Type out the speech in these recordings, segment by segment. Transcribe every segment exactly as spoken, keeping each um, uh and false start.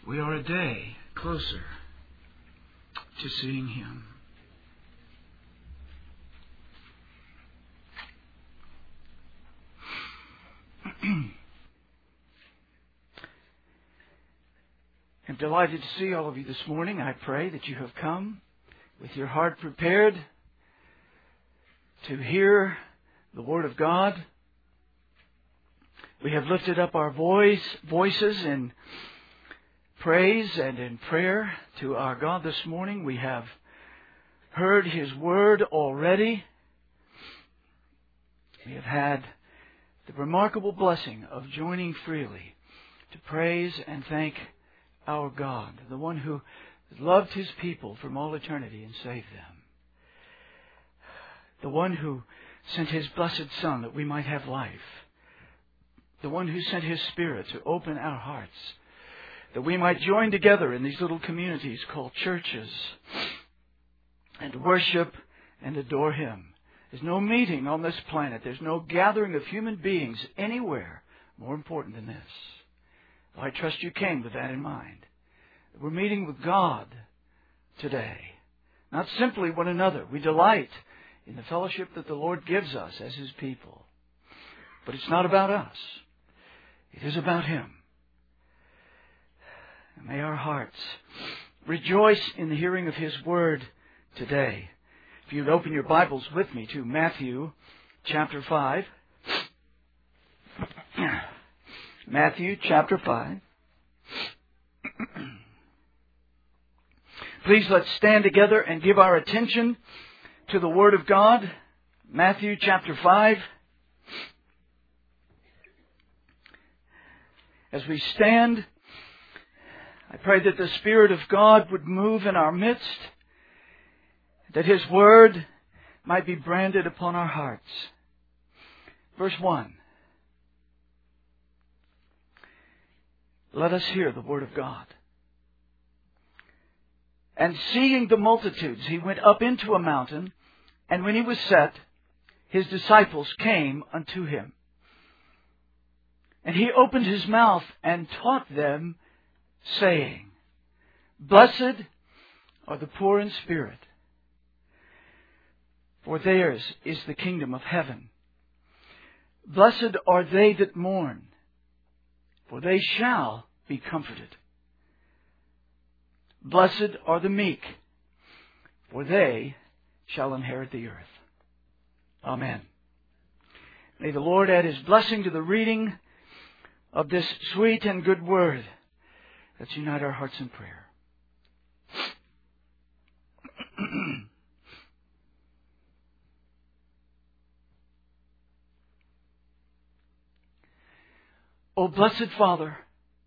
we are a day closer to seeing Him. I'm delighted to see all of you this morning. I pray that you have come with your heart prepared to hear the Word of God. We have lifted up our voice, voices in praise and in prayer to our God this morning. We have heard His Word already. We have had the remarkable blessing of joining freely to praise and thank our God, the one who loved His people from all eternity and saved them. The one who sent His blessed Son that we might have life. The one who sent His Spirit to open our hearts, that we might join together in these little communities called churches and worship and adore Him. There's no meeting on this planet. There's no gathering of human beings anywhere more important than this. Well, I trust you came with that in mind. We're meeting with God today. Not simply one another. We delight in the fellowship that the Lord gives us as His people. But it's not about us. It is about Him. And may our hearts rejoice in the hearing of His Word today. If you'd open your Bibles with me to Matthew chapter five. Matthew chapter five. Please let's stand together and give our attention to the Word of God. Matthew chapter five. As we stand, I pray that the Spirit of God would move in our midst, that His Word might be branded upon our hearts. Verse one. Let us hear the Word of God. And seeing the multitudes, He went up into a mountain, and when He was set, His disciples came unto Him. And He opened His mouth and taught them, saying, Blessed are the poor in spirit, for theirs is the kingdom of heaven. Blessed are they that mourn, for they shall be comforted. Blessed are the meek, for they shall inherit the earth. Amen. May the Lord add His blessing to the reading of this sweet and good Word. Let's unite our hearts in prayer. O blessed Father,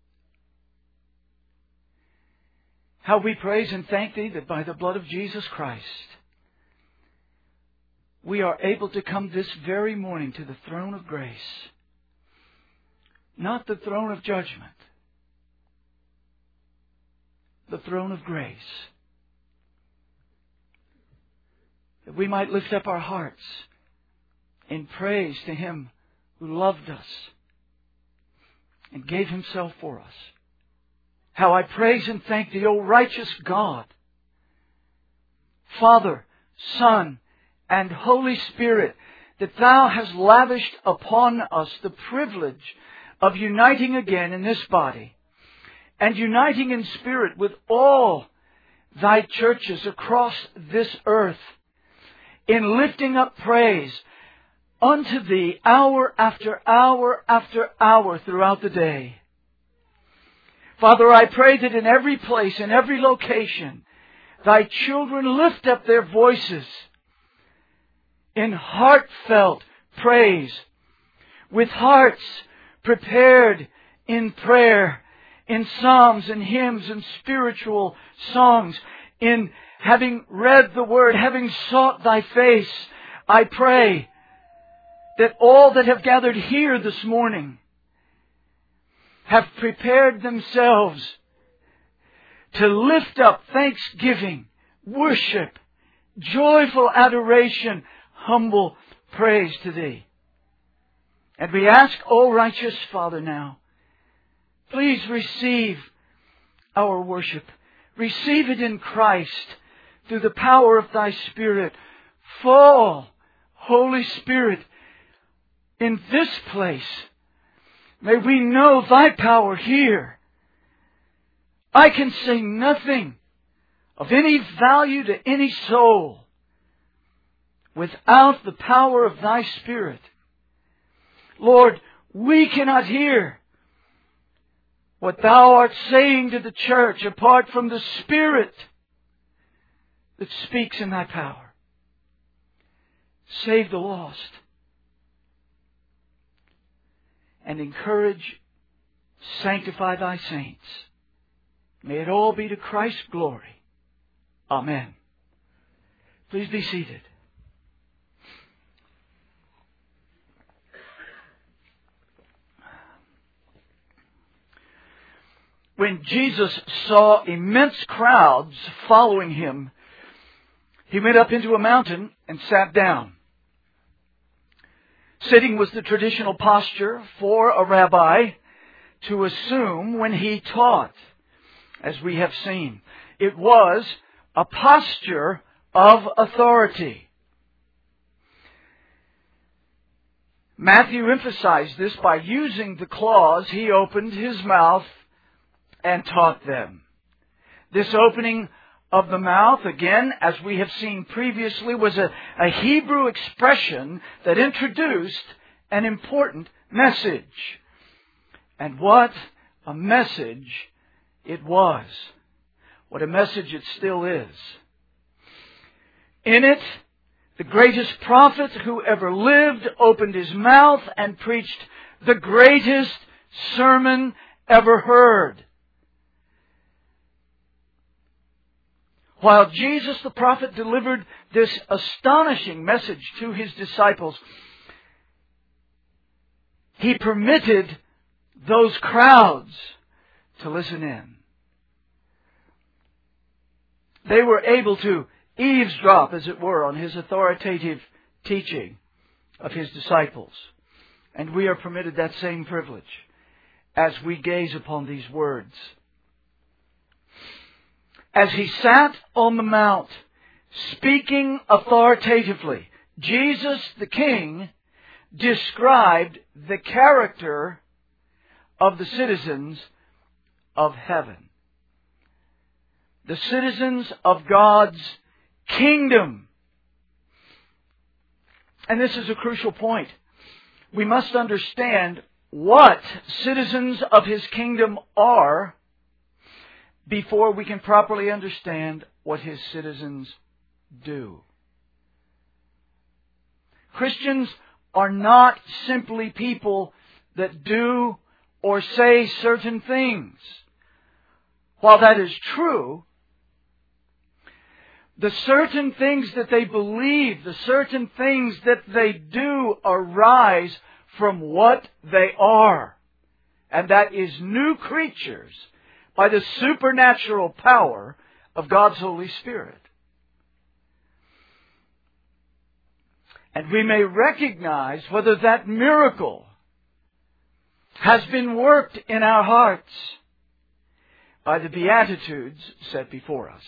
how we praise and thank Thee that by the blood of Jesus Christ we are able to come this very morning to the throne of grace. Not the throne of judgment, the throne of grace. That we might lift up our hearts in praise to Him who loved us and gave Himself for us. How I praise and thank Thee, O righteous God, Father, Son, and Holy Spirit, that Thou hast lavished upon us the privilege of uniting again in this body and uniting in spirit with all Thy churches across this earth in lifting up praise unto Thee hour after hour after hour throughout the day. Father, I pray that in every place, in every location, Thy children lift up their voices in heartfelt praise, with hearts prepared in prayer, in psalms and hymns and spiritual songs, in having read the Word, having sought Thy face. I pray that all that have gathered here this morning have prepared themselves to lift up thanksgiving, worship, joyful adoration, humble praise to Thee. And we ask, O righteous Father, now, please receive our worship. Receive it in Christ through the power of Thy Spirit. Fall, Holy Spirit, in this place. May we know Thy power here. I can say nothing of any value to any soul without the power of Thy Spirit. Lord, we cannot hear what Thou art saying to the church apart from the Spirit that speaks in Thy power. Save the lost and encourage, sanctify Thy saints. May it all be to Christ's glory. Amen. Please be seated. When Jesus saw immense crowds following Him, He went up into a mountain and sat down. Sitting was the traditional posture for a rabbi to assume when he taught, as we have seen. It was a posture of authority. Matthew emphasized this by using the clause, He opened His mouth and taught them. This opening of the mouth, again, as we have seen previously, was a, a Hebrew expression that introduced an important message. And what a message it was. What a message it still is. In it, the greatest prophet who ever lived opened his mouth and preached the greatest sermon ever heard. While Jesus the prophet delivered this astonishing message to His disciples, He permitted those crowds to listen in. They were able to eavesdrop, as it were, on His authoritative teaching of His disciples. And we are permitted that same privilege as we gaze upon these words. As He sat on the mount, speaking authoritatively, Jesus the King described the character of the citizens of heaven. The citizens of God's kingdom. And this is a crucial point. We must understand what citizens of His kingdom are before we can properly understand what His citizens do. Christians are not simply people that do or say certain things. While that is true, the certain things that they believe, the certain things that they do arise from what they are. And that is new creatures by the supernatural power of God's Holy Spirit. And we may recognize whether that miracle has been worked in our hearts by the Beatitudes set before us.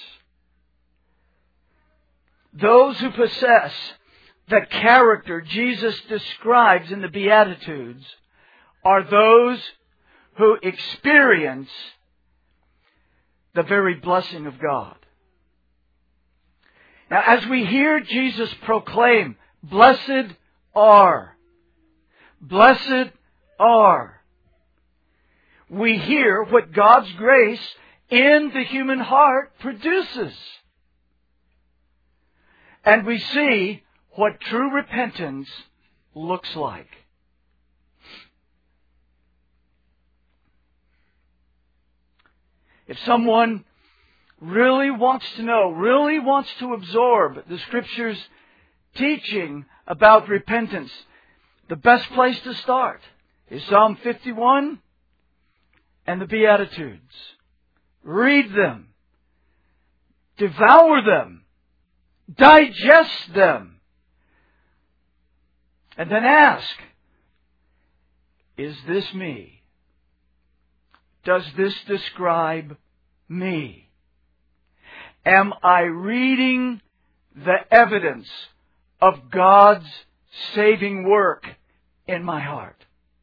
Those who possess the character Jesus describes in the Beatitudes are those who experience the very blessing of God. Now, as we hear Jesus proclaim, blessed are, blessed are, we hear what God's grace in the human heart produces. And we see what true repentance looks like. If someone really wants to know, really wants to absorb the Scripture's teaching about repentance, the best place to start is Psalm fifty-one and the Beatitudes. Read them. Devour them. Digest them. And then ask, is this me? Does this describe me? Am I reading the evidence of God's saving work in my heart?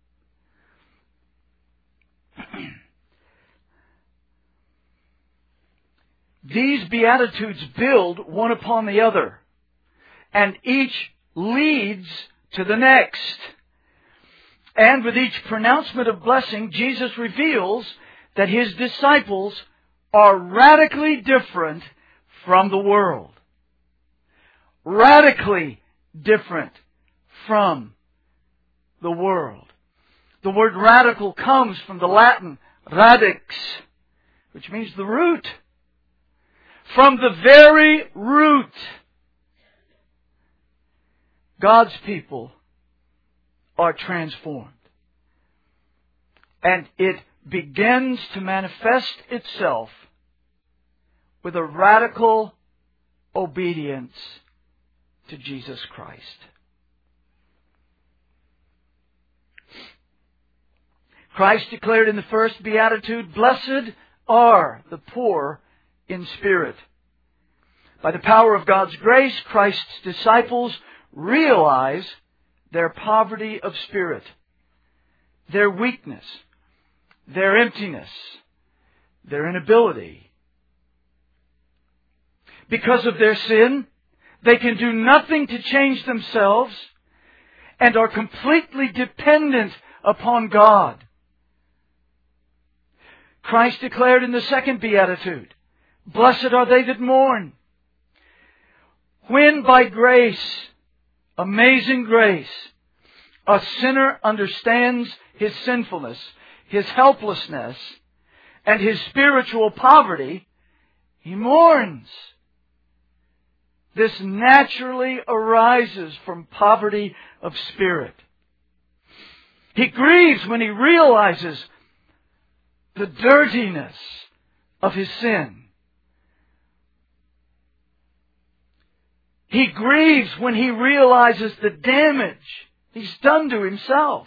These Beatitudes build one upon the other, and each leads to the next. And with each pronouncement of blessing, Jesus reveals that His disciples are radically different from the world. Radically different from the world. The word radical comes from the Latin radix, which means the root. From the very root, God's people are transformed. And it begins to manifest itself with a radical obedience to Jesus Christ. Christ declared in the first beatitude, "Blessed are the poor in spirit." By the power of God's grace, Christ's disciples realize their poverty of spirit, their weakness, their emptiness, their inability. Because of their sin, they can do nothing to change themselves and are completely dependent upon God. Christ declared in the second beatitude, "Blessed are they that mourn." When by grace, amazing grace, a sinner understands his sinfulness, his helplessness, and his spiritual poverty, he mourns. This naturally arises from poverty of spirit. He grieves when he realizes the dirtiness of his sin. He grieves when he realizes the damage he's done to himself.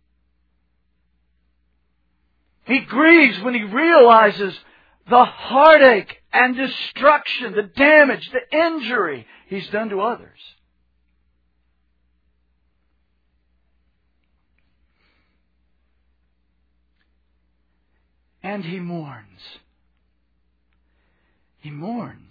He grieves when he realizes the heartache and destruction, the damage, the injury he's done to others. And he mourns. He mourns.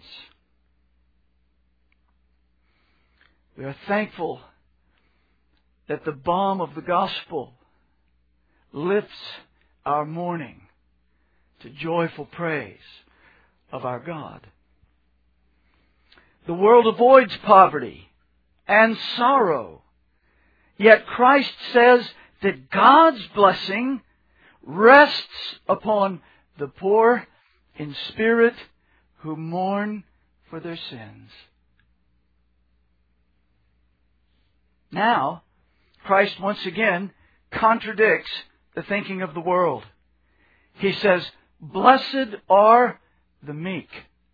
We are thankful that the balm of the gospel lifts our mourning to joyful praise of our God. The world avoids poverty and sorrow, yet Christ says that God's blessing rests upon the poor in spirit who mourn for their sins. Now, Christ once again contradicts the thinking of the world. He says, "Blessed are the meek."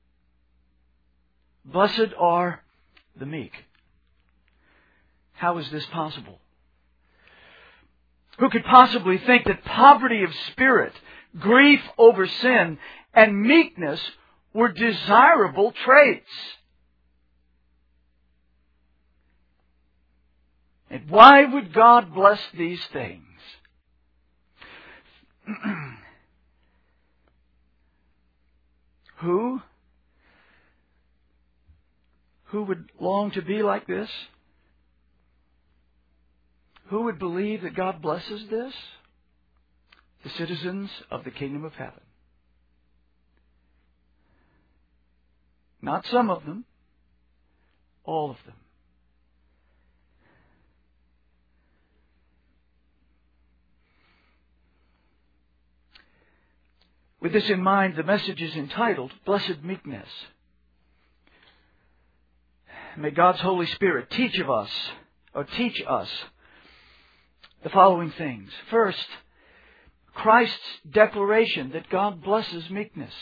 Blessed are the meek. How is this possible? Who could possibly think that poverty of spirit, grief over sin, and meekness were desirable traits? And why would God bless these things? Who? Who would long to be like this? Who would believe that God blesses this? The citizens of the kingdom of heaven. Not some of them, all of them. With this in mind, the message is entitled, Blessed Meekness. May God's Holy Spirit teach of us, or teach us, the following things. First, Christ's declaration that God blesses meekness.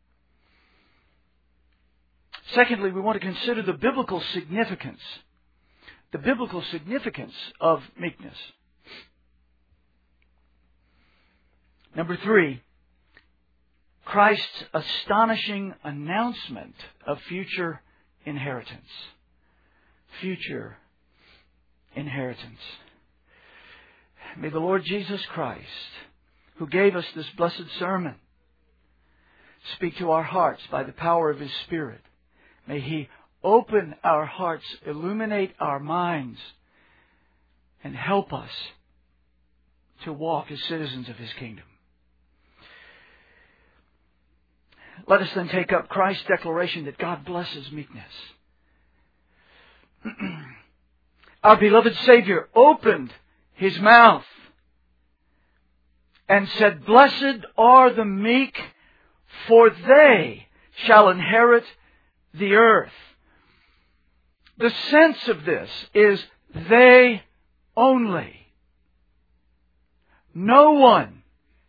Secondly, we want to consider the biblical significance, the biblical significance of meekness. Number three, Christ's astonishing announcement of future inheritance. Future inheritance. May the Lord Jesus Christ, who gave us this blessed sermon, speak to our hearts by the power of His Spirit. May He open our hearts, illuminate our minds, and help us to walk as citizens of His kingdom. Let us then take up Christ's declaration that God blesses meekness. Our beloved Savior opened His mouth and said, "Blessed are the meek, for they shall inherit the earth." The sense of this is they only. No one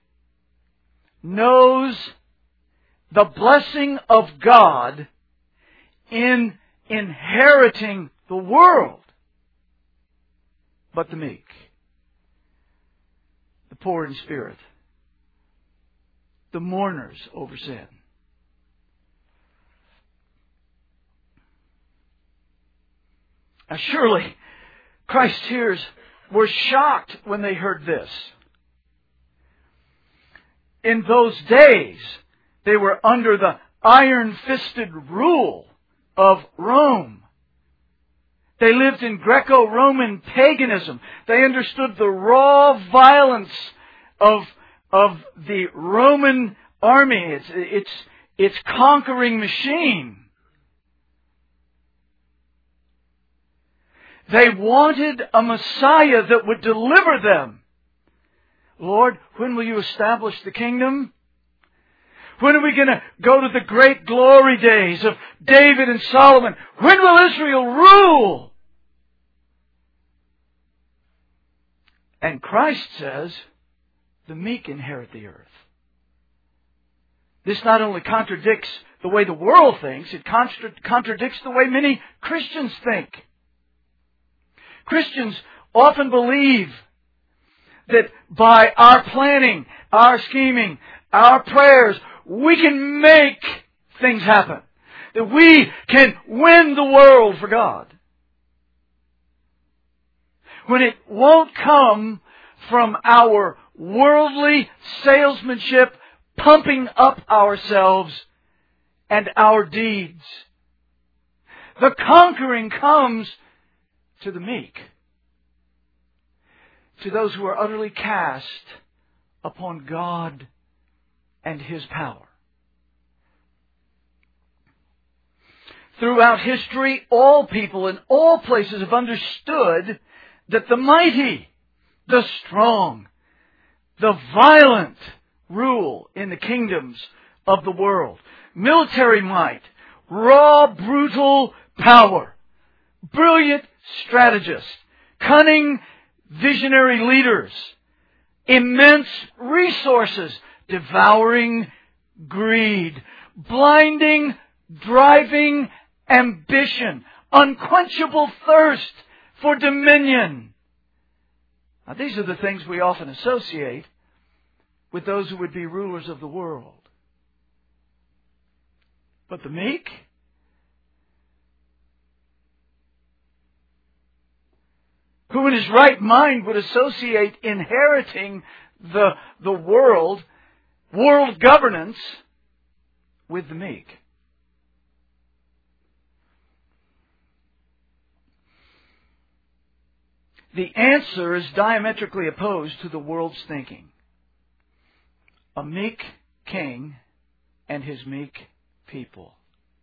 knows the blessing of God in inheriting the world but the meek, the poor in spirit, the mourners over sin. Now surely Christ's hearers were shocked when they heard this. In those days, they were under the iron-fisted rule of Rome. They lived in Greco-Roman paganism. They understood the raw violence of, of the Roman army, its, its, its conquering machine. They wanted a Messiah that would deliver them. Lord, when will you establish the kingdom? When are we going to go to the great glory days of David and Solomon? When will Israel rule? And Christ says, the meek inherit the earth. This not only contradicts the way the world thinks, it contra- contradicts the way many Christians think. Christians often believe that by our planning, our scheming, our prayers, we can make things happen. That we can win the world for God. When it won't come from our worldly salesmanship, pumping up ourselves and our deeds. The conquering comes to the meek, to those who are utterly cast upon God and His power. Throughout history, all people in all places have understood that the mighty, the strong, the violent rule in the kingdoms of the world. Military might, raw, brutal power, brilliant strategists, cunning, visionary leaders, immense resources, devouring greed, blinding, driving ambition, unquenchable thirst for dominion. Now, these are the things we often associate with those who would be rulers of the world. But the meek? Who in his right mind would associate inheriting the, the world, world governance, with the meek? The answer is diametrically opposed to the world's thinking. A meek king and his meek people.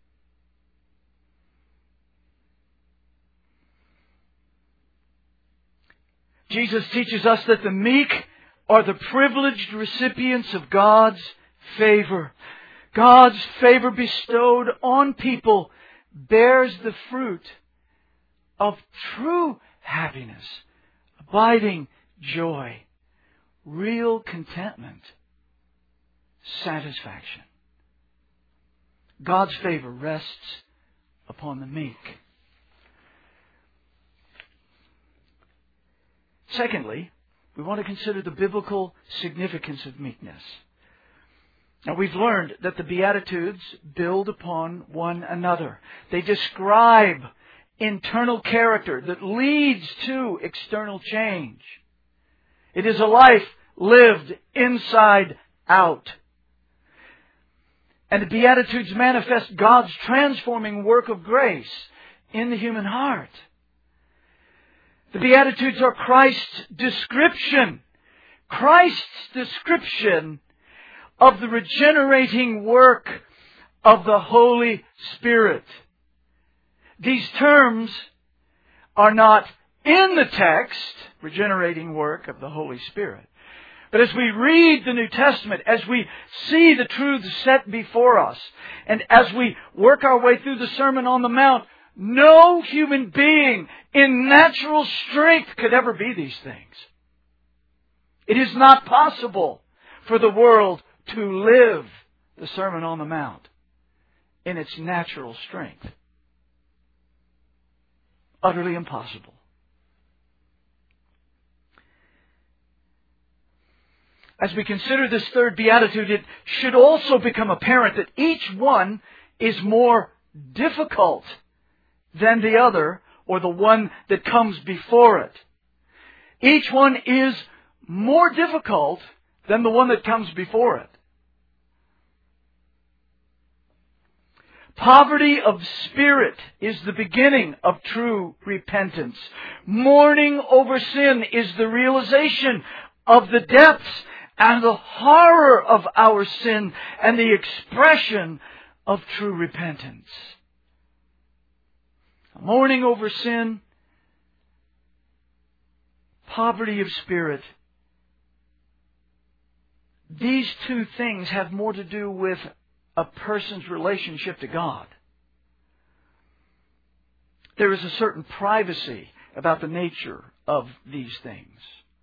Jesus teaches us that the meek are the privileged recipients of God's favor. God's favor bestowed on people bears the fruit of true happiness, abiding joy, real contentment, satisfaction. God's favor rests upon the meek. Secondly, we want to consider the biblical significance of meekness. Now, we've learned that the Beatitudes build upon one another. They describe internal character that leads to external change. It is a life lived inside out. And the Beatitudes manifest God's transforming work of grace in the human heart. The Beatitudes are Christ's description. Christ's description of the regenerating work of the Holy Spirit. These terms are not in the text, regenerating work of the Holy Spirit. But as we read the New Testament, as we see the truths set before us, and as we work our way through the Sermon on the Mount, no human being in natural strength could ever be these things. It is not possible for the world to live the Sermon on the Mount in its natural strength. Utterly impossible. As we consider this third beatitude, it should also become apparent that each one is more difficult than the other, or the one that comes before it. Each one is more difficult than the one that comes before it. Poverty of spirit is the beginning of true repentance. Mourning over sin is the realization of the depths and the horror of our sin and the expression of true repentance. Mourning over sin, poverty of spirit. These two things have more to do with a person's relationship to God. There is a certain privacy about the nature of these things.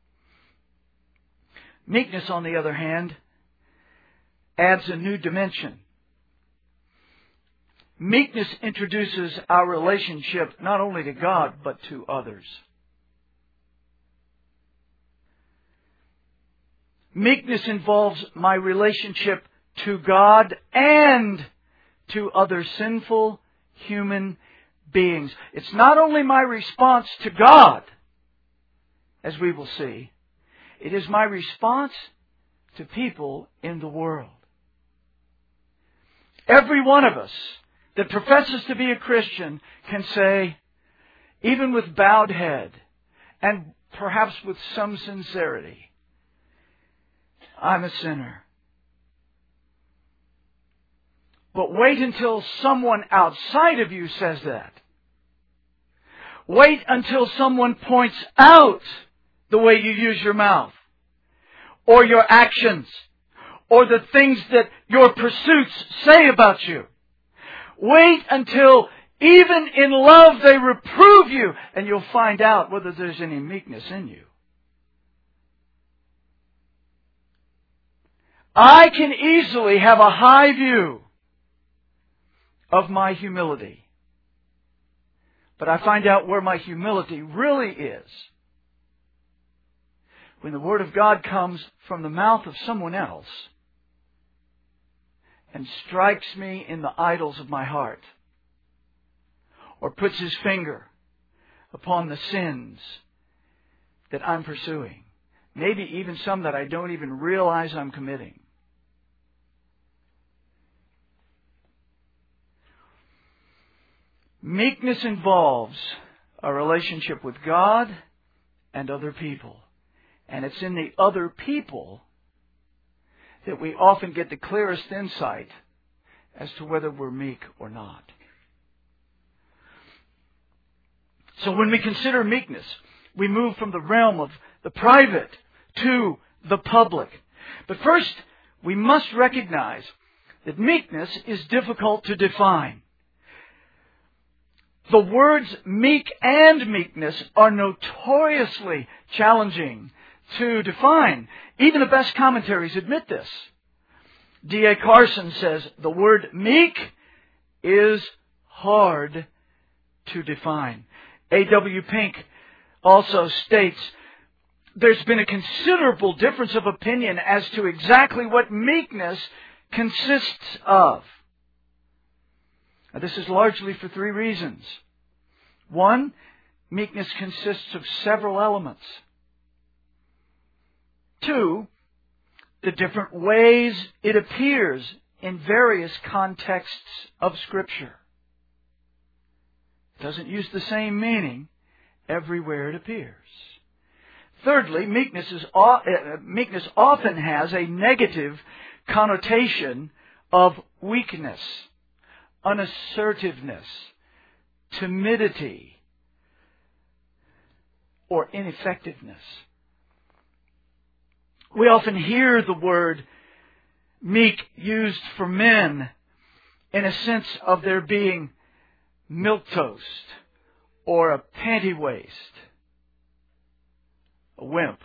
Meekness, on the other hand, adds a new dimension. Meekness introduces our relationship not only to God, but to others. Meekness involves my relationship to God and to other sinful human beings. It's not only my response to God, as we will see. It is my response to people in the world. Every one of us that professes to be a Christian can say, even with bowed head and perhaps with some sincerity, I'm a sinner. But wait until someone outside of you says that. Wait until someone points out the way you use your mouth, or your actions, or the things that your pursuits say about you. Wait until even in love they reprove you, and you'll find out whether there's any meekness in you. I can easily have a high view of my humility, but I find out where my humility really is when the Word of God comes from the mouth of someone else and strikes me in the idols of my heart, or puts His finger upon the sins that I'm pursuing, maybe even some that I don't even realize I'm committing. Meekness involves a relationship with God and other people. And it's in the other people that we often get the clearest insight as to whether we're meek or not. So when we consider meekness, we move from the realm of the private to the public. But first, we must recognize that meekness is difficult to define. The words meek and meekness are notoriously challenging to define. Even the best commentaries admit this. D A Carson says the word meek is hard to define. A W Pink also states there's been a considerable difference of opinion as to exactly what meekness consists of? Now, this is largely for three reasons. One, meekness consists of several elements. Two, the different ways it appears in various contexts of Scripture. It doesn't use the same meaning everywhere it appears. Thirdly, meekness, is, uh, meekness often has a negative connotation of weakness, unassertiveness, timidity, or ineffectiveness. We often hear the word meek used for men in a sense of there being milquetoast or a panty waist, a wimp.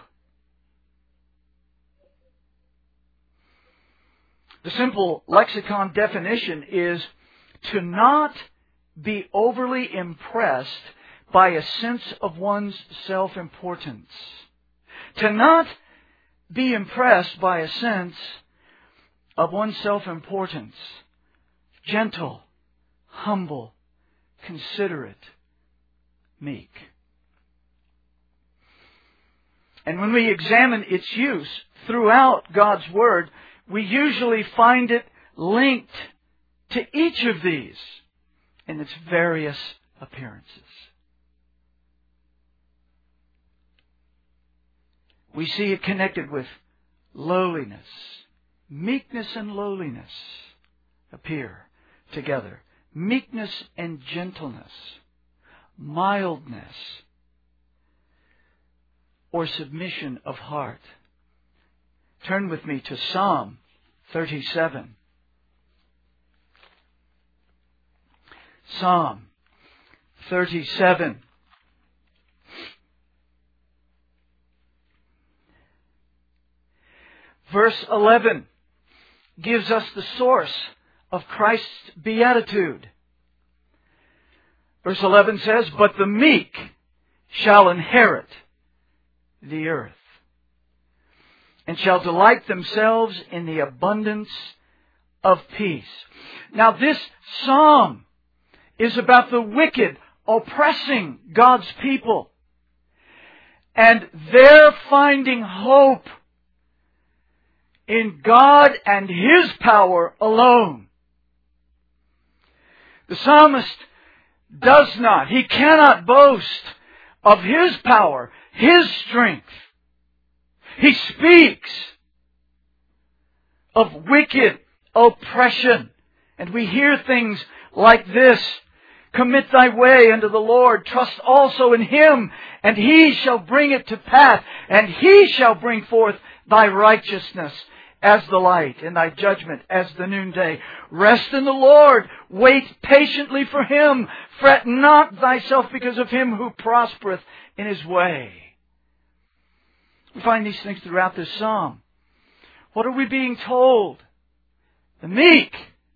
The simple lexicon definition is to not be overly impressed by a sense of one's self-importance. To not be impressed by a sense of one's self-importance. Gentle, humble, considerate, meek. And when we examine its use throughout God's Word, we usually find it linked to each of these in its various appearances. We see it connected with lowliness. Meekness and lowliness appear together. Meekness and gentleness. Mildness or submission of heart. Turn with me to Psalm thirty-seven. Psalm thirty-seven. Verse eleven gives us the source of Christ's beatitude. Verse eleven says, "But the meek shall inherit the earth, and shall delight themselves in the abundance of peace." Now this psalm is about the wicked oppressing God's people, and they're finding hope in God and His power alone. The psalmist does not, he cannot boast of his power, his strength. He speaks of wicked oppression. And we hear things like this: "Commit thy way unto the Lord, trust also in Him, and He shall bring it to pass, and He shall bring forth thy righteousness as the light, and thy judgment as the noonday. Rest in the Lord, wait patiently for Him, fret not thyself because of him who prospereth in his way." We find these things throughout this psalm. What are we being told? The meek,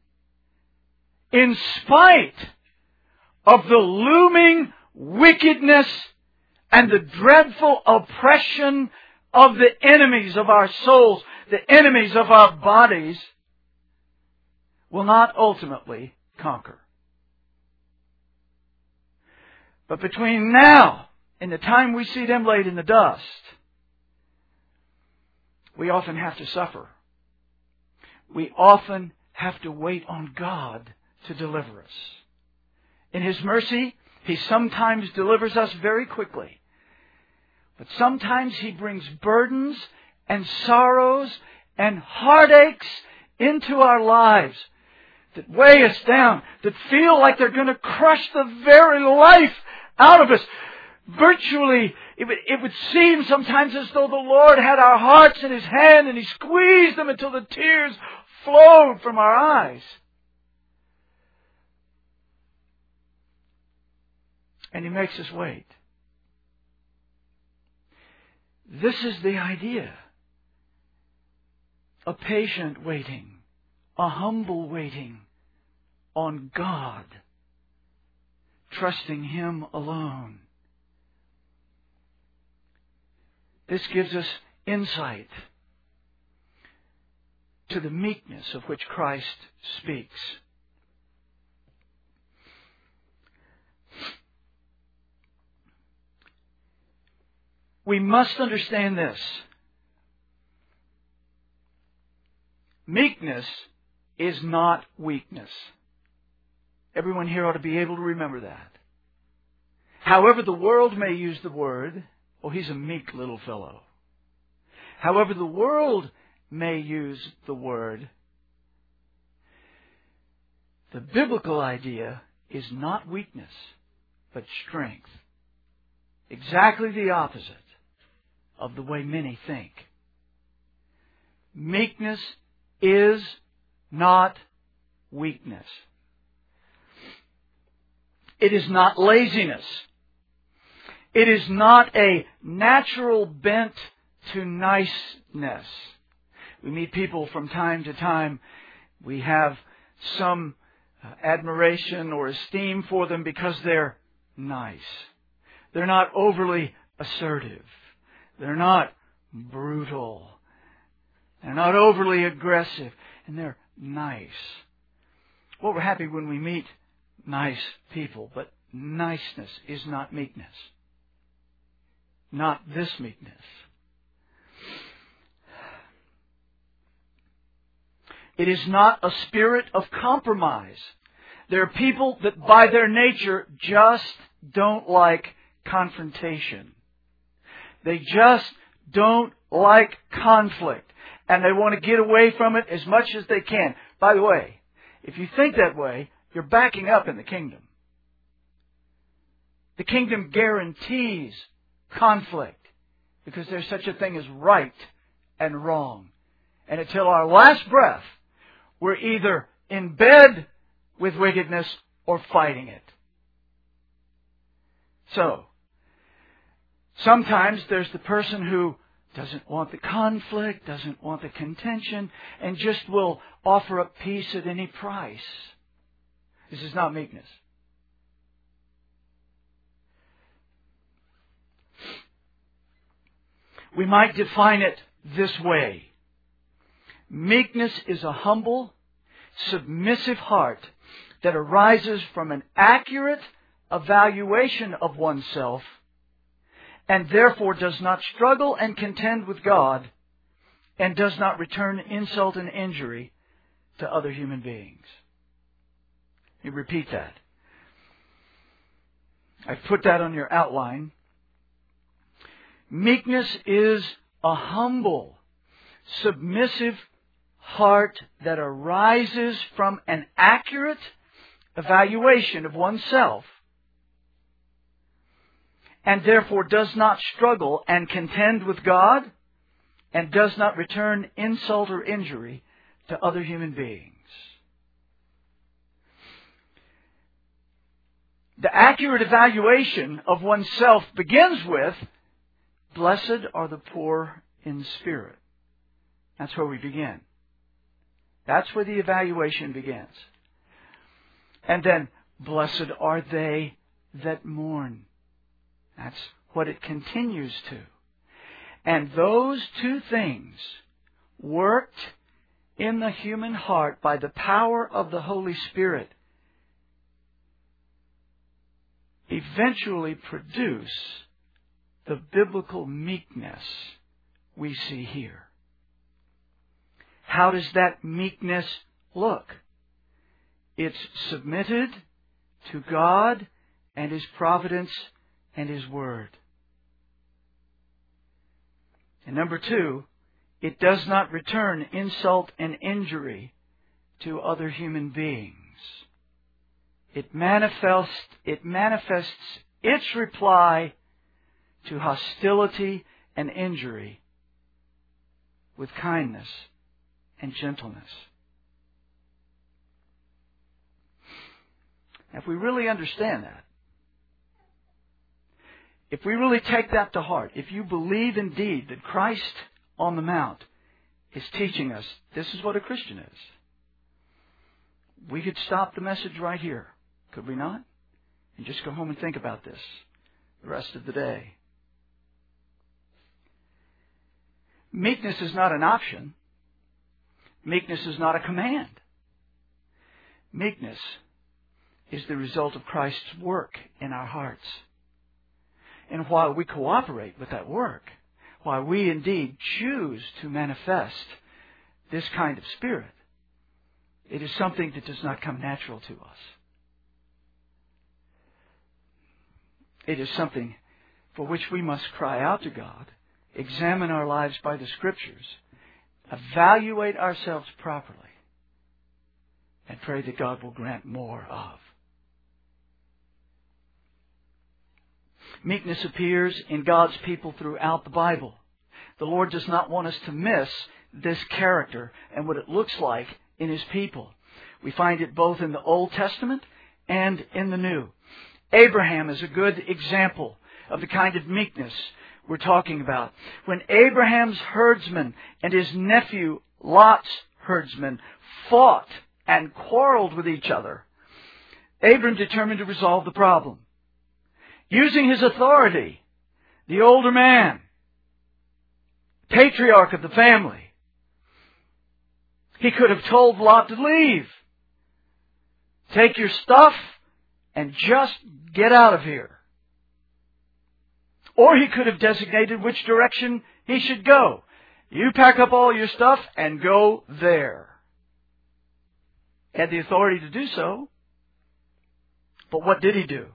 in spite of the looming wickedness and the dreadful oppression of the enemies of our souls, the enemies of our bodies, will not ultimately conquer. But between now and the time we see them laid in the dust, we often have to suffer. We often have to wait on God to deliver us. In His mercy, He sometimes delivers us very quickly. But sometimes He brings burdens and sorrows and heartaches into our lives that weigh us down, that feel like they're going to crush the very life out of us. Virtually, it would, it would seem sometimes as though the Lord had our hearts in His hand and He squeezed them until the tears flowed from our eyes. And He makes us wait. This is the idea. A patient waiting, a humble waiting on God, trusting Him alone. This gives us insight to the meekness of which Christ speaks. We must understand this. Meekness is not weakness. Everyone here ought to be able to remember that. However the world may use the word, oh, he's a meek little fellow. However the world may use the word, the biblical idea is not weakness, but strength. Exactly the opposite of the way many think. Meekness is not weakness. It is not laziness. It is not a natural bent to niceness. We meet people from time to time. We have some admiration or esteem for them because they're nice. They're not overly assertive. They're not brutal. They're not overly aggressive. And they're nice. Well, we're happy when we meet nice people, but niceness is not meekness. Not this meekness. It is not a spirit of compromise. There are people that by their nature just don't like confrontation. They just don't like conflict. And they want to get away from it as much as they can. By the way, if you think that way, you're backing up in the kingdom. The kingdom guarantees conflict because there's such a thing as right and wrong. And until our last breath, we're either in bed with wickedness or fighting it. So, sometimes there's the person who doesn't want the conflict, doesn't want the contention, and just will offer up peace at any price. This is not meekness. We might define it this way. Meekness is a humble, submissive heart that arises from an accurate evaluation of oneself and therefore does not struggle and contend with God and does not return insult and injury to other human beings. Let me repeat that. I've put that on your outline. Meekness is a humble, submissive heart that arises from an accurate evaluation of oneself and therefore does not struggle and contend with God and does not return insult or injury to other human beings. The accurate evaluation of oneself begins with, "Blessed are the poor in spirit." That's where we begin. That's where the evaluation begins. And then, "Blessed are they that mourn." That's what it continues to. And those two things, worked in the human heart by the power of the Holy Spirit, eventually produce the biblical meekness we see here. How does that meekness look? It's submitted to God and His providence and His Word. And number two, it does not return insult and injury to other human beings. It manifests, it manifests its reply to hostility and injury with kindness and gentleness. If we really understand that, if we really take that to heart, if you believe indeed that Christ on the Mount is teaching us this is what a Christian is, we could stop the message right here, could we not? And just go home and think about this the rest of the day. Meekness is not an option. Meekness is not a command. Meekness is the result of Christ's work in our hearts. And while we cooperate with that work, while we indeed choose to manifest this kind of spirit, it is something that does not come natural to us. It is something for which we must cry out to God, examine our lives by the Scriptures, evaluate ourselves properly, and pray that God will grant more of. Meekness appears in God's people throughout the Bible. The Lord does not want us to miss this character and what it looks like in His people. We find it both in the Old Testament and in the New. Abraham is a good example of the kind of meekness we're talking about. When Abraham's herdsmen and his nephew Lot's herdsmen fought and quarreled with each other, Abram determined to resolve the problem. Using his authority, the older man, patriarch of the family, he could have told Lot to leave. Take your stuff and just get out of here. Or he could have designated which direction he should go. You pack up all your stuff and go there. He had the authority to do so. But what did he do?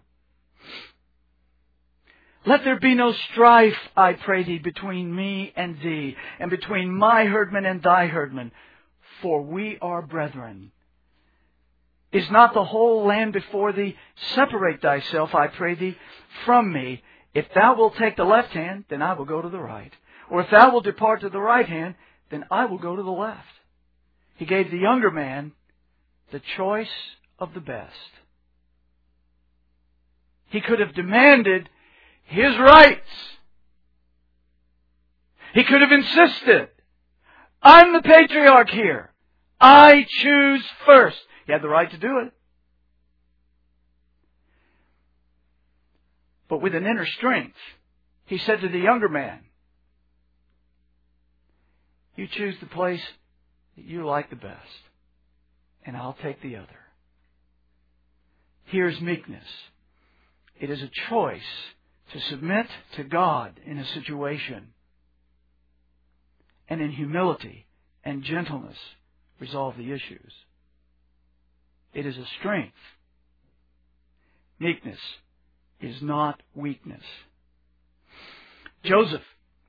Let there be no strife, I pray thee, between me and thee, and between my herdmen and thy herdmen, for we are brethren. Is not the whole land before thee? Separate thyself, I pray thee, from me. If thou wilt take the left hand, then I will go to the right. Or if thou wilt depart to the right hand, then I will go to the left. He gave the younger man the choice of the best. He could have demanded his rights. He could have insisted, I'm the patriarch here. I choose first. He had the right to do it. But with an inner strength, he said to the younger man, you choose the place that you like the best, and I'll take the other. Here's meekness. It is a choice to submit to God in a situation, and in humility and gentleness resolve the issues. It is a strength. Meekness is not weakness. Joseph,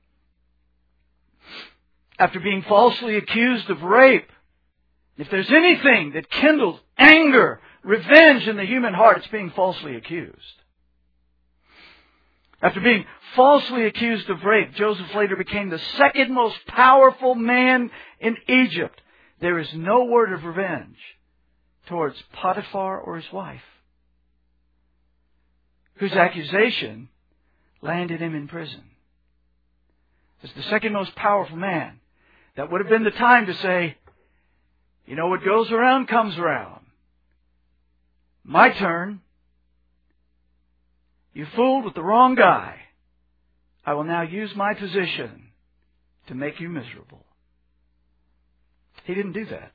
after being falsely accused of rape, if there's anything that kindles anger, revenge in the human heart, it's being falsely accused. After being falsely accused of rape, Joseph later became the second most powerful man in Egypt. There is no word of revenge towards Potiphar or his wife, whose accusation landed him in prison. As the second most powerful man, that would have been the time to say, you know, what goes around comes around. My turn. You fooled with the wrong guy. I will now use my position to make you miserable. He didn't do that.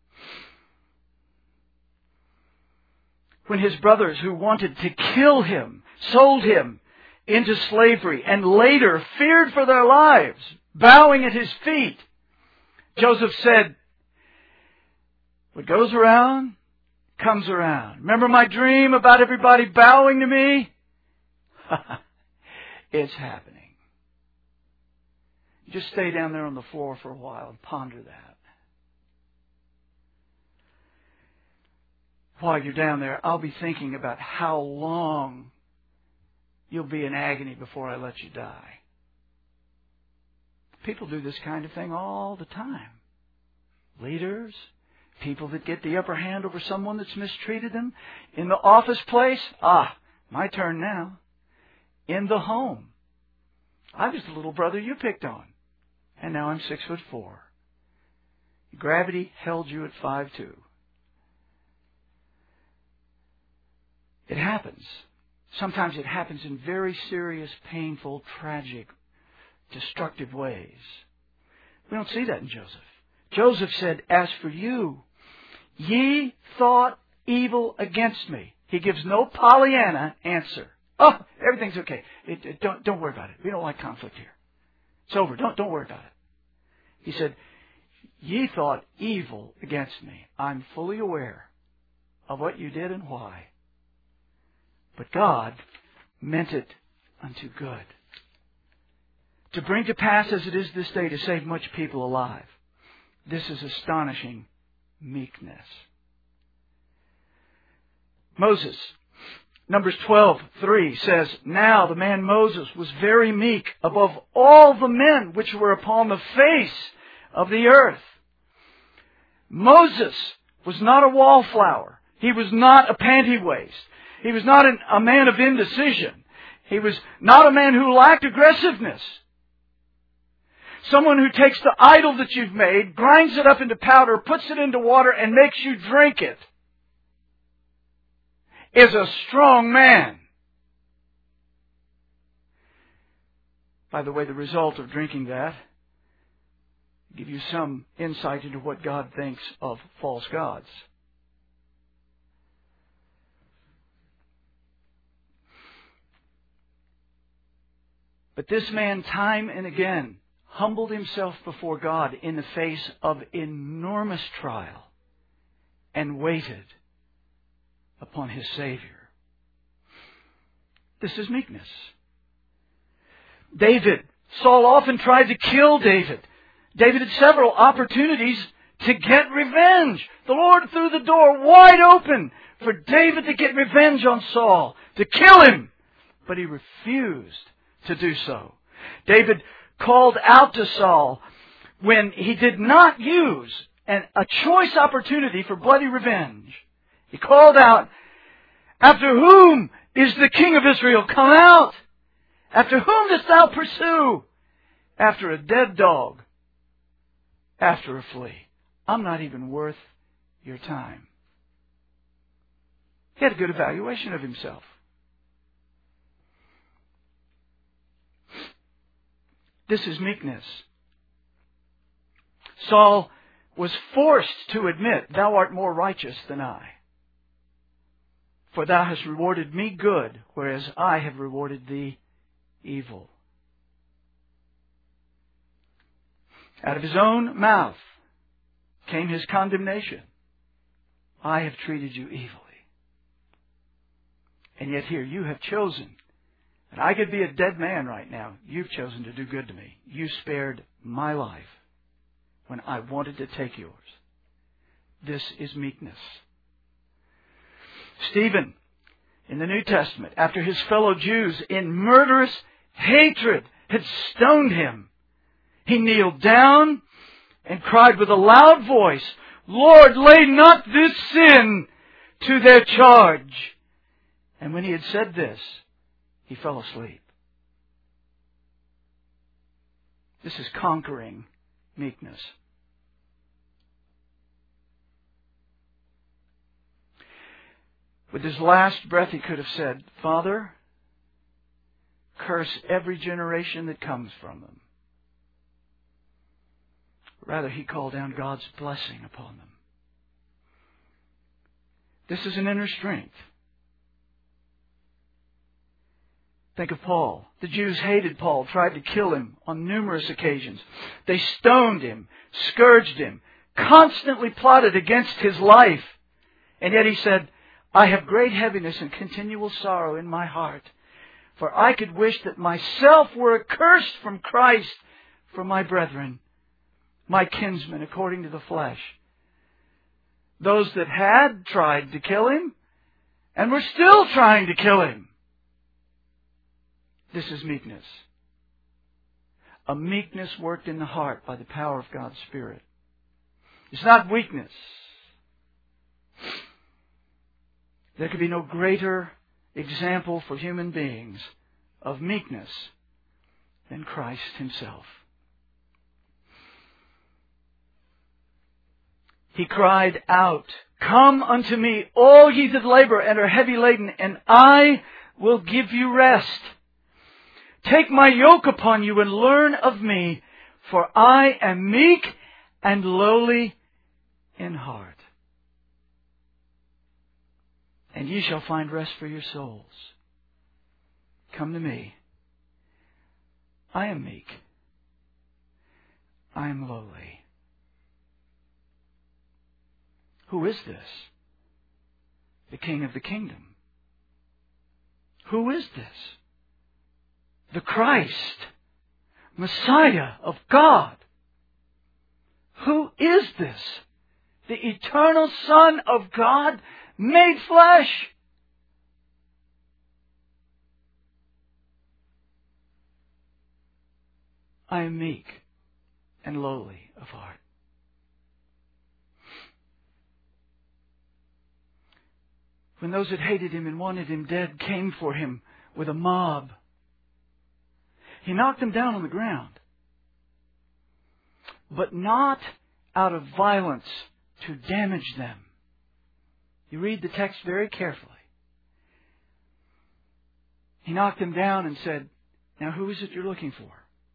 When his brothers who wanted to kill him sold him into slavery and later feared for their lives, bowing at his feet, Joseph said, what goes around comes around. Remember my dream about everybody bowing to me? It's happening. Just stay down there on the floor for a while and ponder that. While you're down there, I'll be thinking about how long you'll be in agony before I let you die. People do this kind of thing all the time. Leaders, people that get the upper hand over someone that's mistreated them. In the office place, ah, my turn now. In the home, I was the little brother you picked on, and now I'm six foot four. Gravity held you at five two. It happens. Sometimes it happens in very serious, painful, tragic, destructive ways. We don't see that in Joseph. Joseph said, as for you, ye thought evil against me. He gives no Pollyanna answer. Oh, everything's okay. It, it, don't, don't worry about it. We don't like conflict here. It's over. Don't, don't worry about it. He said, ye thought evil against me. I'm fully aware of what you did and why. But God meant it unto good, to bring to pass as it is this day, to save much people alive. This is astonishing meekness. Moses, Numbers twelve three says, now the man Moses was very meek above all the men which were upon the face of the earth. Moses was not a wallflower. He was not a panty waist. He was not an, a man of indecision. He was not a man who lacked aggressiveness. Someone who takes the idol that you've made, grinds it up into powder, puts it into water, and makes you drink it, is a strong man. By the way, the result of drinking that will give you some insight into what God thinks of false gods. But this man, time and again, humbled himself before God in the face of enormous trial and waited upon his Savior. This is meekness. David, Saul often tried to kill David. David had several opportunities to get revenge. The Lord threw the door wide open for David to get revenge on Saul, to kill him. But he refused to do so. David called out to Saul when he did not use an, a choice opportunity for bloody revenge. He called out, after whom is the king of Israel come out? After whom dost thou pursue? After a dead dog. After a flea. I'm not even worth your time. He had a good evaluation of himself. This is meekness. Saul was forced to admit, thou art more righteous than I. For thou hast rewarded me good, whereas I have rewarded thee evil. Out of his own mouth came his condemnation. I have treated you evilly. And yet here you have chosen. And I could be a dead man right now. You've chosen to do good to me. You spared my life when I wanted to take yours. This is meekness. Stephen, in the New Testament, after his fellow Jews in murderous hatred had stoned him, he kneeled down and cried with a loud voice, Lord, lay not this sin to their charge. And when he had said this, he fell asleep. This is conquering meekness. With his last breath, he could have said, Father, curse every generation that comes from them. Rather, he called down God's blessing upon them. This is an inner strength. Think of Paul. The Jews hated Paul, tried to kill him on numerous occasions. They stoned him, scourged him, constantly plotted against his life. And yet he said, I have great heaviness and continual sorrow in my heart, for I could wish that myself were accursed from Christ for my brethren, my kinsmen according to the flesh. Those that had tried to kill him and were still trying to kill him. This is meekness. A meekness worked in the heart by the power of God's Spirit. It's not weakness. There could be no greater example for human beings of meekness than Christ Himself. He cried out, Come unto me, all ye that labor and are heavy laden, and I will give you rest. Take my yoke upon you and learn of me, for I am meek and lowly in heart. And ye shall find rest for your souls. Come to me. I am meek. I am lowly. Who is this? The King of the kingdom. Who is this? The Christ, Messiah of God. Who is this? The eternal Son of God made flesh. I am meek and lowly of heart. When those that hated him and wanted him dead came for him with a mob, he knocked them down on the ground. But not out of violence to damage them. You read the text very carefully. He knocked them down and said, now who is it you're looking for?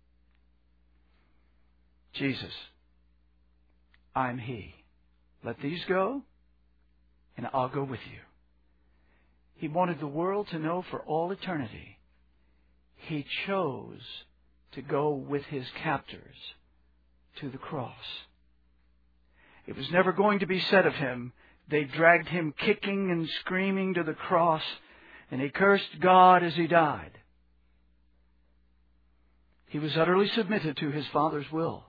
Jesus. I'm He. Let these go, and I'll go with you. He wanted the world to know for all eternity He chose to go with His captors to the cross. It was never going to be said of Him, they dragged Him kicking and screaming to the cross, and He cursed God as He died. He was utterly submitted to His Father's will.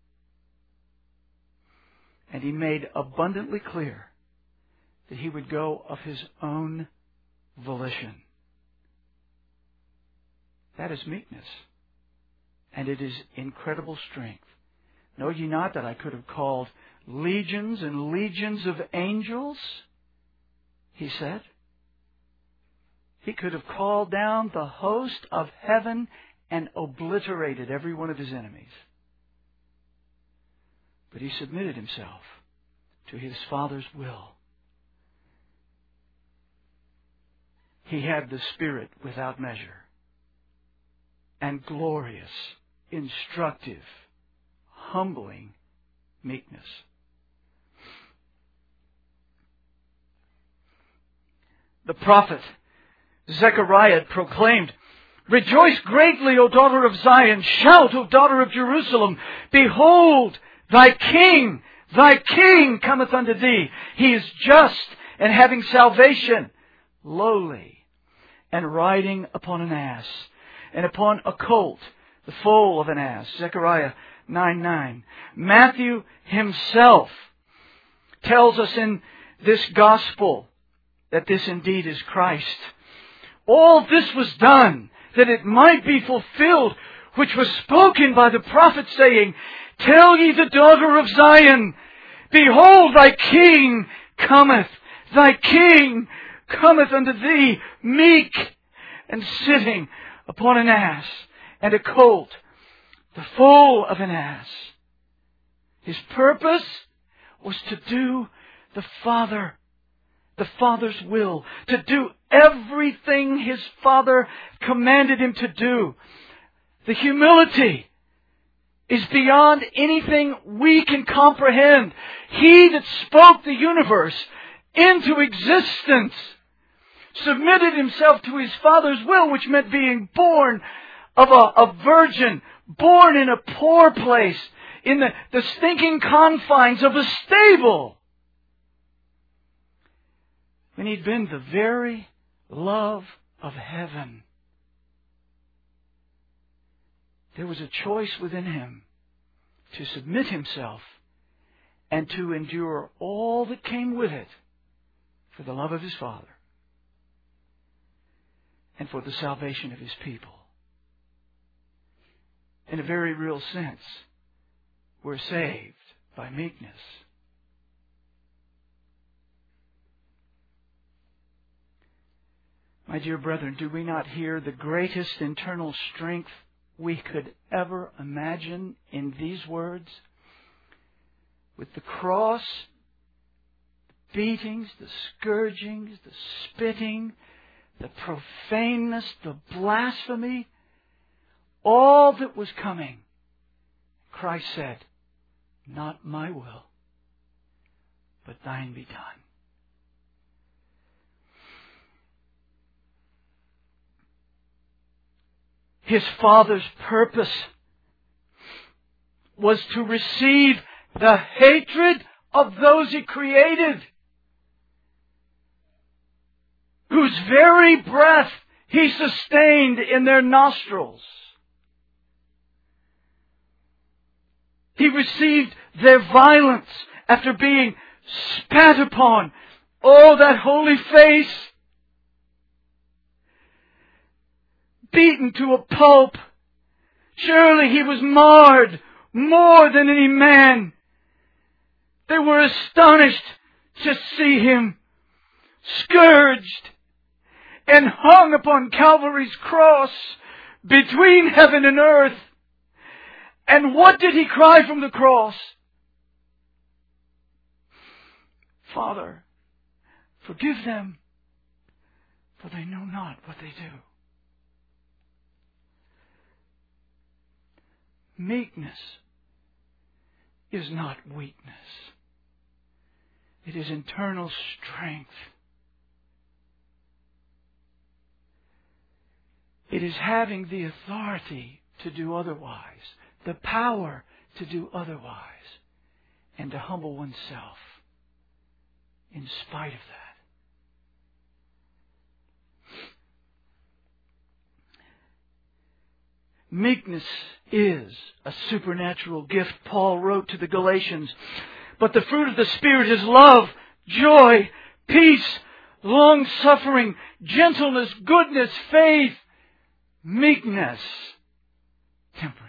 And He made abundantly clear that He would go of His own volition. That is meekness. And it is incredible strength. Know ye not that I could have called legions and legions of angels? He said. He could have called down the host of heaven and obliterated every one of His enemies. But He submitted Himself to His Father's will. He had the Spirit without measure. And glorious, instructive, humbling meekness. The prophet Zechariah proclaimed, rejoice greatly, O daughter of Zion. Shout, O daughter of Jerusalem. Behold, thy king, thy king cometh unto thee. He is just and having salvation, lowly, and riding upon an ass, and upon a colt, the foal of an ass. Zechariah nine nine. Matthew himself tells us in this gospel that this indeed is Christ. All this was done that it might be fulfilled, which was spoken by the prophet, saying, tell ye the daughter of Zion, behold, thy king cometh, thy king cometh unto thee, meek, and sitting upon an ass, and a colt, the foal of an ass. His purpose was to do the Father, the Father's will, to do everything His Father commanded Him to do. The humility is beyond anything we can comprehend. He that spoke the universe into existence submitted Himself to His Father's will, which meant being born of a, a virgin, born in a poor place, in the, the stinking confines of a stable, when He'd been the very love of heaven. There was a choice within Him to submit Himself and to endure all that came with it for the love of His Father and for the salvation of His people. In a very real sense, we're saved by meekness. My dear brethren, do we not hear the greatest internal strength we could ever imagine in these words? With the cross, the beatings, the scourgings, the spitting, the profaneness, the blasphemy, all that was coming, Christ said, Not my will, but thine be done. His Father's purpose was to receive the hatred of those He created, whose very breath He sustained in their nostrils. He received their violence after being spat upon. Oh, that holy face! Beaten to a pulp. Surely He was marred more than any man. They were astonished to see Him scourged and hung upon Calvary's cross between heaven and earth. And what did He cry from the cross? Father, forgive them, for they know not what they do. Meekness is not weakness. It is internal strength. It is having the authority to do otherwise, the power to do otherwise, and to humble oneself in spite of that. Meekness is a supernatural gift, Paul wrote to the Galatians. But the fruit of the Spirit is love, joy, peace, long-suffering, gentleness, goodness, faith, meekness, temperance.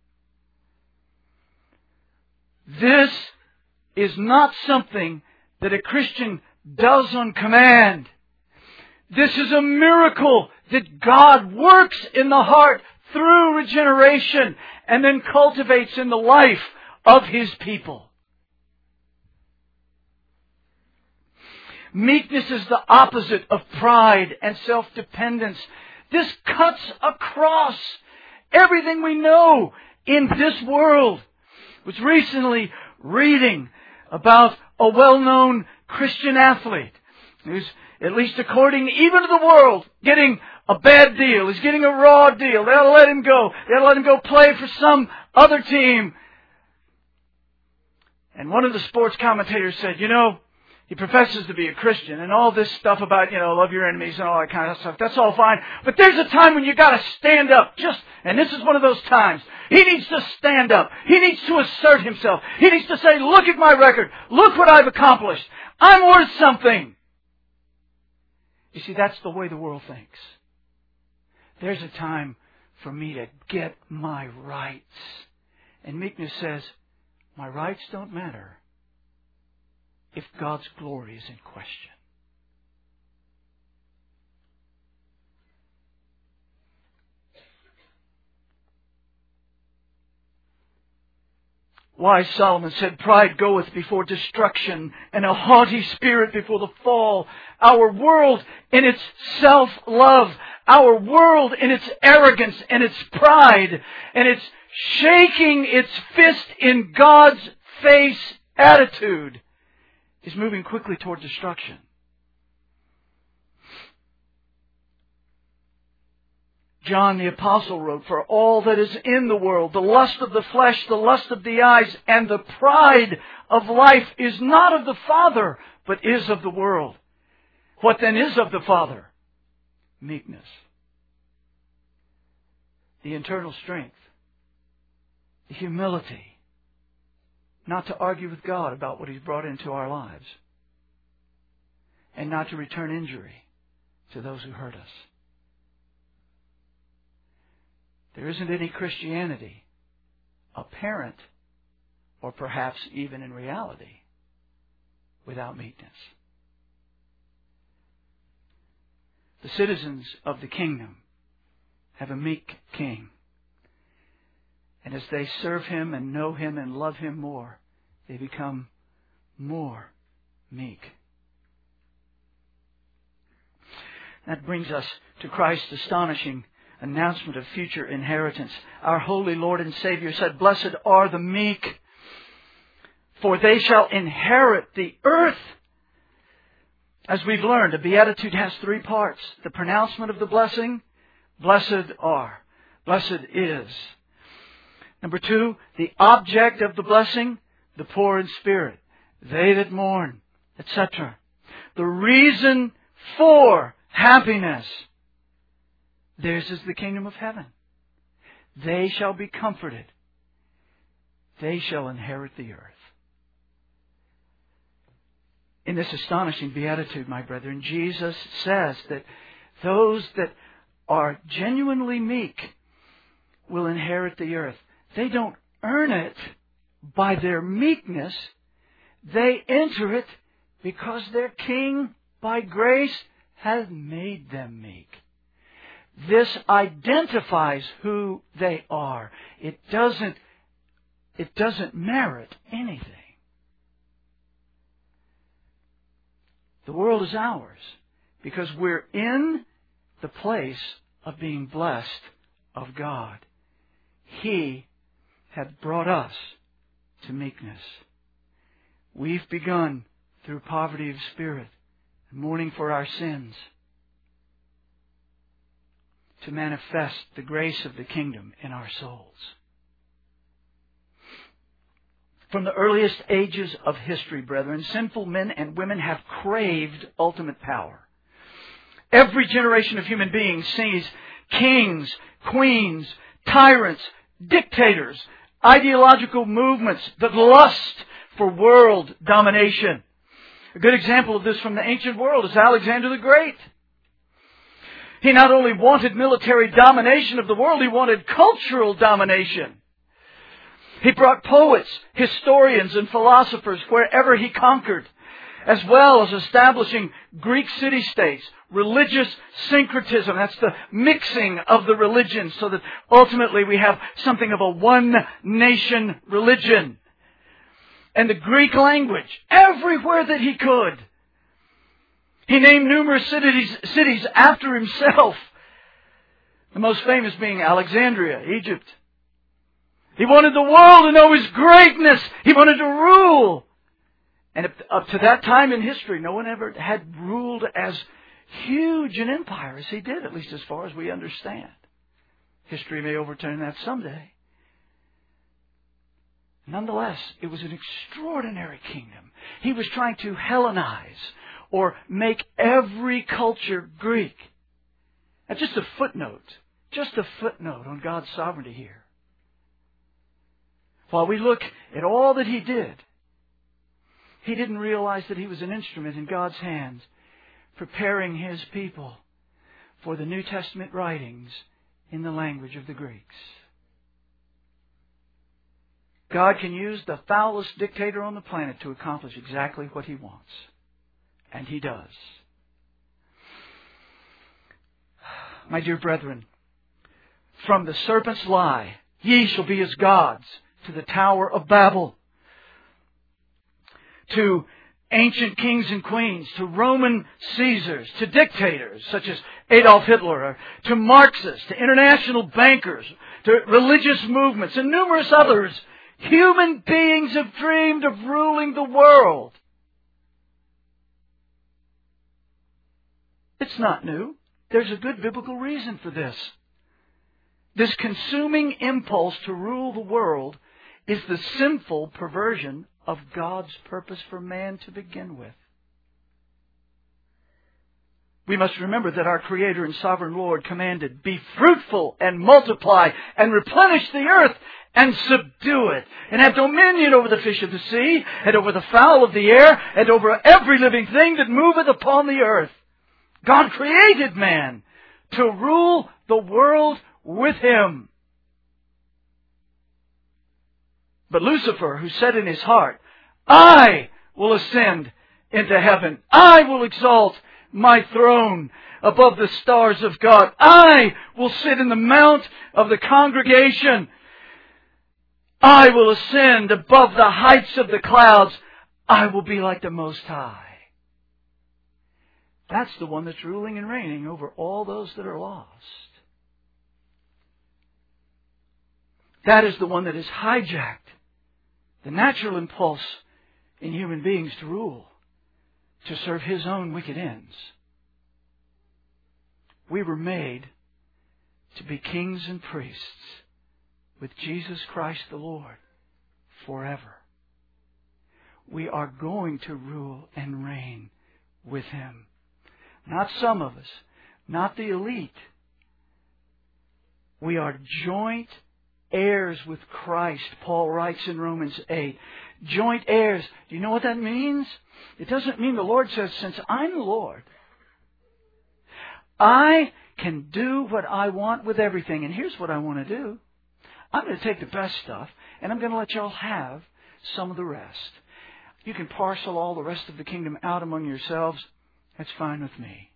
This is not something that a Christian does on command. This is a miracle that God works in the heart through regeneration and then cultivates in the life of His people. Meekness is the opposite of pride and self-dependence. This cuts across everything we know in this world. I was recently reading about a well-known Christian athlete who's, at least according even to the world, getting a bad deal. He's getting a raw deal. They'll let him go. They'll let him go play for some other team. And one of the sports commentators said, you know, he professes to be a Christian, and all this stuff about, you know, love your enemies and all that kind of stuff, that's all fine. But there's a time when you got to stand up. Just, and this is one of those times. He needs to stand up. He needs to assert himself. He needs to say, look at my record. Look what I've accomplished. I'm worth something. You see, that's the way the world thinks. There's a time for me to get my rights. And meekness says, my rights don't matter if God's glory is in question. Wise Solomon said, pride goeth before destruction, and a haughty spirit before the fall. Our world in its self-love, our world in its arrogance and its pride, and its shaking its fist in God's face attitude, is moving quickly toward destruction. John the Apostle wrote, for all that is in the world, the lust of the flesh, the lust of the eyes, and the pride of life is not of the Father, but is of the world. What then is of the Father? Meekness. The internal strength. The humility. Not to argue with God about what He's brought into our lives. And not to return injury to those who hurt us. There isn't any Christianity, apparent, or perhaps even in reality, without meekness. The citizens of the kingdom have a meek king. And as they serve Him and know Him and love Him more, they become more meek. That brings us to Christ's astonishing announcement of future inheritance. Our holy Lord and Savior said, blessed are the meek, for they shall inherit the earth. As we've learned, a beatitude has three parts. The pronouncement of the blessing, blessed are, blessed is. Number two, the object of the blessing, the poor in spirit, they that mourn, et cetera. The reason for happiness, theirs is the kingdom of heaven. They shall be comforted. They shall inherit the earth. In this astonishing beatitude, my brethren, Jesus says that those that are genuinely meek will inherit the earth. They don't earn it by their meekness. They enter it because their King, by grace, has made them meek. This identifies who they are. It doesn't, it doesn't merit anything. The world is ours because we're in the place of being blessed of God. He had brought us to meekness. We've begun through poverty of spirit and mourning for our sins to manifest the grace of the kingdom in our souls. From the earliest ages of history, brethren, sinful men and women have craved ultimate power. Every generation of human beings sees kings, queens, tyrants, dictators, ideological movements that lust for world domination. A good example of this from the ancient world is Alexander the Great. He not only wanted military domination of the world, he wanted cultural domination. He brought poets, historians, and philosophers wherever he conquered, as well as establishing Greek city-states, religious syncretism. That's the mixing of the religions so that ultimately we have something of a one-nation religion. And the Greek language, everywhere that he could. He named numerous cities, cities after himself. The most famous being Alexandria, Egypt. He wanted the world to know his greatness. He wanted to rule. And up to that time in history, no one ever had ruled as huge an empire as he did, at least as far as we understand. History may overturn that someday. Nonetheless, it was an extraordinary kingdom. He was trying to Hellenize or make every culture Greek. Now, just a footnote, just a footnote on God's sovereignty here. While we look at all that he did, he didn't realize that he was an instrument in God's hands, preparing his people for the New Testament writings in the language of the Greeks. God can use the foulest dictator on the planet to accomplish exactly what he wants. And he does. My dear brethren, from the serpent's lie, ye shall be as gods, to the Tower of Babel, to ancient kings and queens, to Roman Caesars, to dictators such as Adolf Hitler, or to Marxists, to international bankers, to religious movements, and numerous others, human beings have dreamed of ruling the world. It's not new. There's a good biblical reason for this. This consuming impulse to rule the world is the sinful perversion of God's purpose for man to begin with. We must remember that our Creator and Sovereign Lord commanded, be fruitful and multiply and replenish the earth and subdue it and have dominion over the fish of the sea and over the fowl of the air and over every living thing that moveth upon the earth. God created man to rule the world with him. But Lucifer, who said in his heart, I will ascend into heaven. I will exalt my throne above the stars of God. I will sit in the mount of the congregation. I will ascend above the heights of the clouds. I will be like the Most High. That's the one that's ruling and reigning over all those that are lost. That is the one that has hijacked the natural impulse in human beings to rule, to serve His own wicked ends. We were made to be kings and priests with Jesus Christ the Lord forever. We are going to rule and reign with Him. Not some of us, not the elite. We are joint heirs with Christ, Paul writes in Romans eight. Joint heirs. Do you know what that means? It doesn't mean the Lord says, since I'm the Lord, I can do what I want with everything. And here's what I want to do. I'm going to take the best stuff, and I'm going to let y'all have some of the rest. You can parcel all the rest of the kingdom out among yourselves. That's fine with me.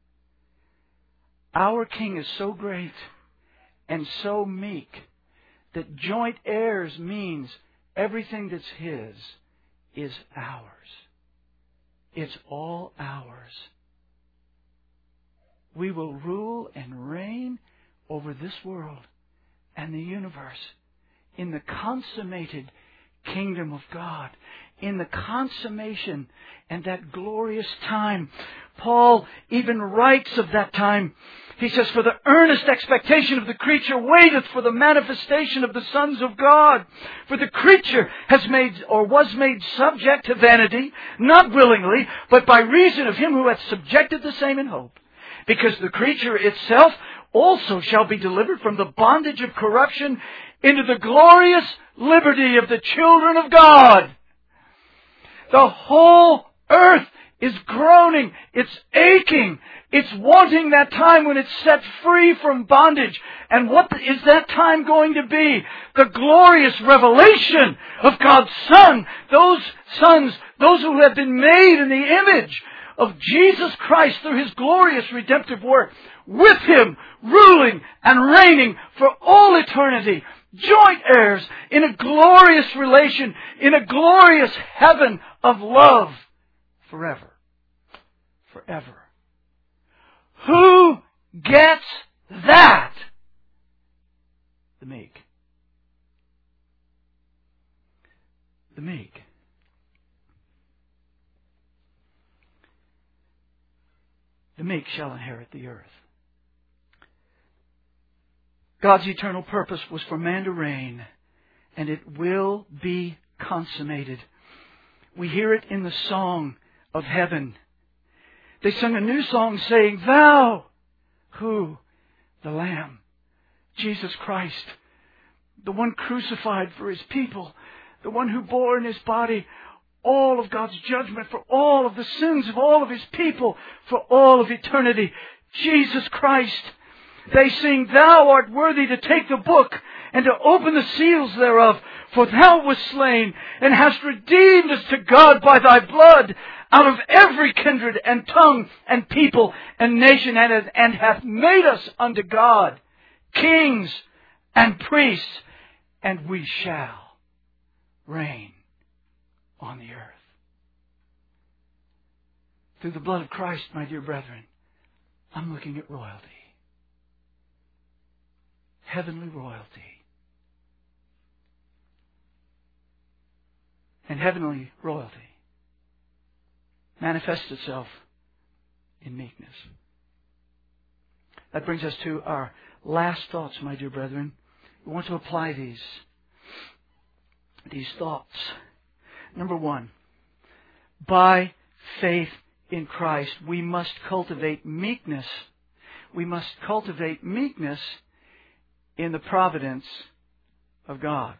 Our King is so great and so meek that joint heirs means everything that's His is ours. It's all ours. We will rule and reign over this world and the universe in the consummated kingdom of God, in the consummation and that glorious time. Paul even writes of that time. He says, for the earnest expectation of the creature waiteth for the manifestation of the sons of God. For the creature has made or was made subject to vanity, not willingly, but by reason of Him who hath subjected the same in hope. Because the creature itself also shall be delivered from the bondage of corruption into the glorious liberty of the children of God. The whole earth is groaning. It's aching. It's wanting that time when it's set free from bondage. And what is that time going to be? The glorious revelation of God's Son. Those sons, those who have been made in the image of Jesus Christ through His glorious redemptive work, with Him ruling and reigning for all eternity. Joint heirs in a glorious relation, in a glorious heaven of love forever. Forever. Who gets that? The meek. The meek. The meek shall inherit the earth. God's eternal purpose was for man to reign, and it will be consummated. We hear it in the song of heaven. They sung a new song saying, Thou, who? The Lamb, Jesus Christ, the one crucified for His people, the one who bore in His body all of God's judgment for all of the sins of all of His people for all of eternity. Jesus Christ. They sing, Thou art worthy to take the book and to open the seals thereof, for Thou wast slain and hast redeemed us to God by Thy blood out of every kindred and tongue and people and nation, and, and hath made us unto God kings and priests, and we shall reign on the earth. Through the blood of Christ, my dear brethren, I'm looking at royalty. Heavenly royalty. And heavenly royalty manifests itself in meekness. That brings us to our last thoughts, my dear brethren. We want to apply these, these thoughts. Number one, by faith in Christ, we must cultivate meekness. We must cultivate meekness in the providence of God.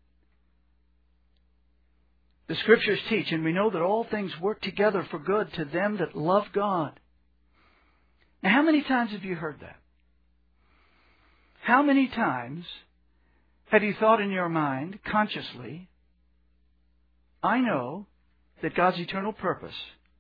The Scriptures teach, and we know that all things work together for good to them that love God. Now, how many times have you heard that? How many times have you thought in your mind, consciously, I know that God's eternal purpose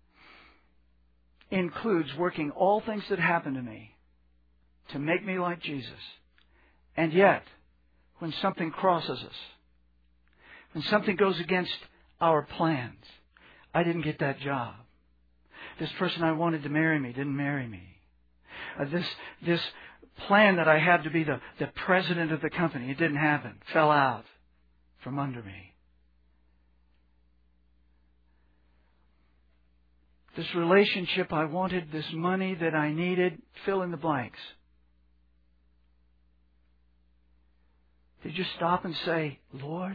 includes working all things that happen to me to make me like Jesus. And yet, when something crosses us, when something goes against our plans, I didn't get that job. This person I wanted to marry me didn't marry me. Uh, this this plan that I had to be the, the president of the company, it didn't happen. Fell out from under me. this relationship I wanted, this money that I needed, fill in the blanks. Did you stop and say, Lord,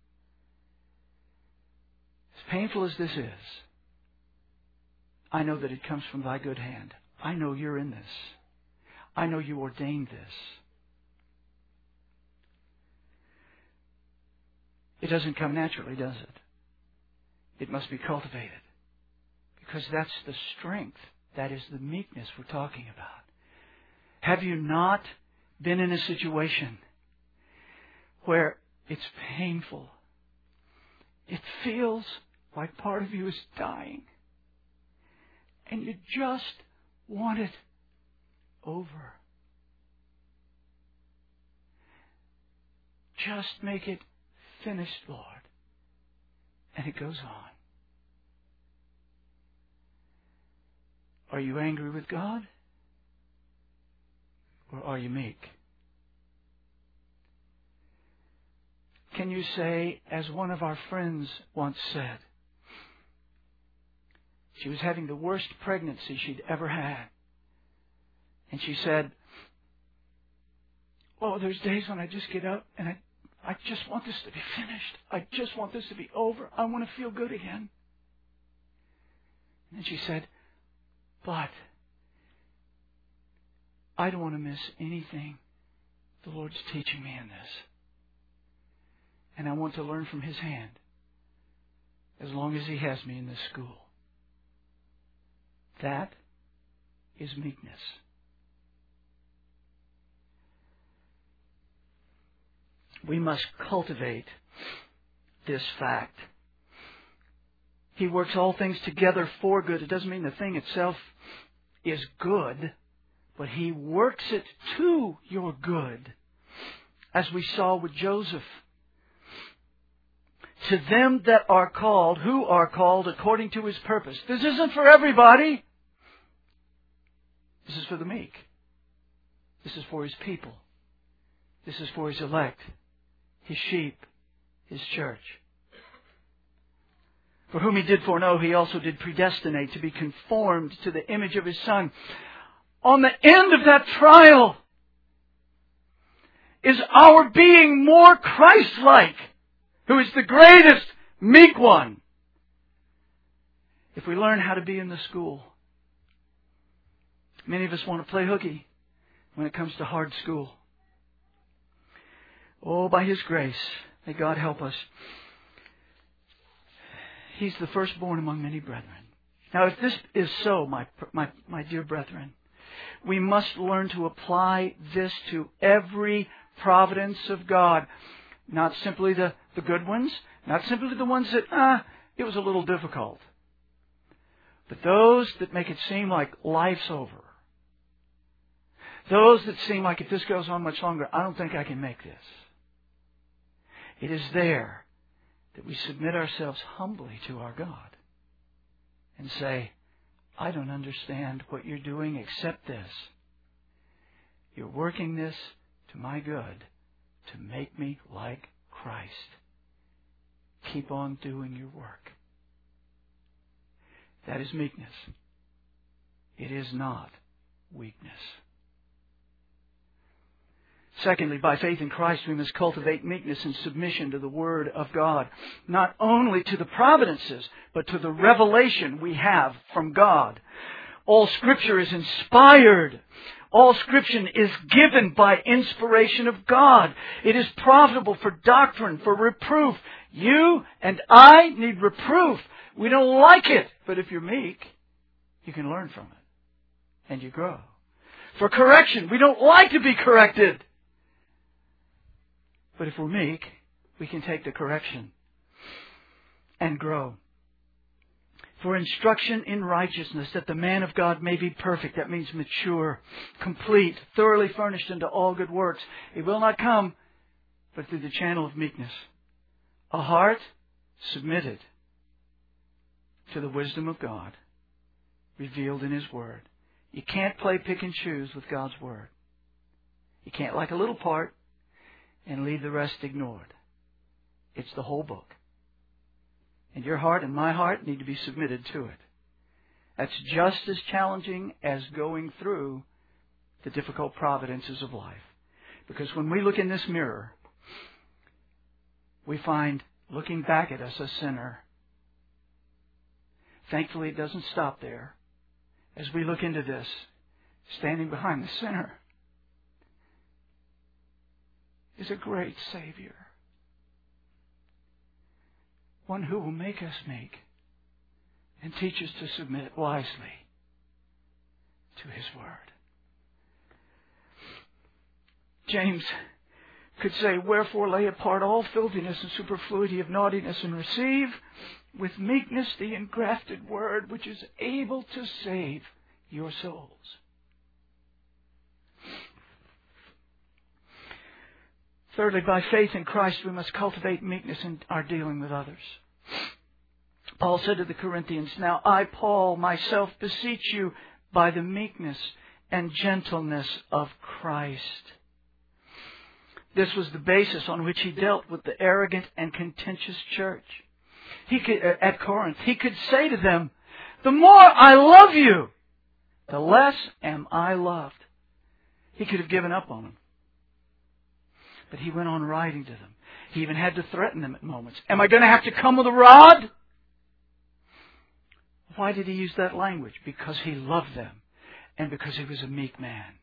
as painful as this is, I know that it comes from Thy good hand. I know You're in this. I know You ordained this. It doesn't come naturally, does it? It must be cultivated. Because that's the strength. That is the meekness we're talking about. Have you not been in a situation where it's painful? It feels like part of you is dying. And you just want it over. Just make it finished, Lord. And it goes on. Are you angry with God? Or are you meek? Can you say, as one of our friends once said, she was having the worst pregnancy she'd ever had. And she said, oh, there's days when I just get up and I, I just want this to be finished. I just want this to be over. I want to feel good again. And she said, but I don't want to miss anything the Lord's teaching me in this. And I want to learn from His hand as long as He has me in this school. That is meekness. We must cultivate this fact. He works all things together for good. It doesn't mean the thing itself is good, but He works it to your good. As we saw with Joseph. To them that are called, who are called according to His purpose. This isn't for everybody. This is for the meek. This is for His people. This is for His elect, His sheep, His church. For whom He did foreknow, He also did predestinate to be conformed to the image of His Son. On the end of that trial is our being more Christ-like, who is the greatest meek one. If we learn how to be in the school. Many of us want to play hooky when it comes to hard school. Oh, by His grace, may God help us. He's the firstborn among many brethren. Now, if this is so, my, my, my dear brethren, we must learn to apply this to every providence of God. Not simply the, the good ones, not simply the ones that, ah, it was a little difficult. But those that make it seem like life's over. Those that seem like if this goes on much longer, I don't think I can make this. It is there that we submit ourselves humbly to our God and say, I don't understand what You're doing except this. You're working this to my good to make me like Christ. Keep on doing Your work. That is meekness. It is not weakness. Secondly, by faith in Christ, we must cultivate meekness and submission to the Word of God. Not only to the providences, but to the revelation we have from God. All Scripture is inspired. All Scripture is given by inspiration of God. It is profitable for doctrine, for reproof. You and I need reproof. We don't like it. But if you're meek, you can learn from it. And you grow. For correction, we don't like to be corrected. But if we're meek, we can take the correction and grow. For instruction in righteousness, that the man of God may be perfect. That means mature, complete, thoroughly furnished unto all good works. It will not come, but through the channel of meekness. A heart submitted to the wisdom of God, revealed in His Word. You can't play pick and choose with God's Word. You can't like a little part and leave the rest ignored. It's the whole book. And your heart and my heart need to be submitted to it. That's just as challenging as going through the difficult providences of life. Because when we look in this mirror, we find, looking back at us, a sinner. Thankfully, it doesn't stop there. As we look into this, standing behind the sinner is a great Savior. One who will make us meek and teach us to submit wisely to His Word. James could say, "Wherefore lay apart all filthiness and superfluity of naughtiness, and receive with meekness the engrafted Word, which is able to save your souls." Thirdly, by faith in Christ, we must cultivate meekness in our dealing with others. Paul said to the Corinthians, "Now I, Paul, myself beseech you by the meekness and gentleness of Christ." This was the basis on which he dealt with the arrogant and contentious church. He could, at Corinth, he could say to them, "The more I love you, the less am I loved." He could have given up on them. But he went on writing to them. He even had to threaten them at moments. "Am I going to have to come with a rod?" Why did he use that language? Because he loved them and because he was a meek man.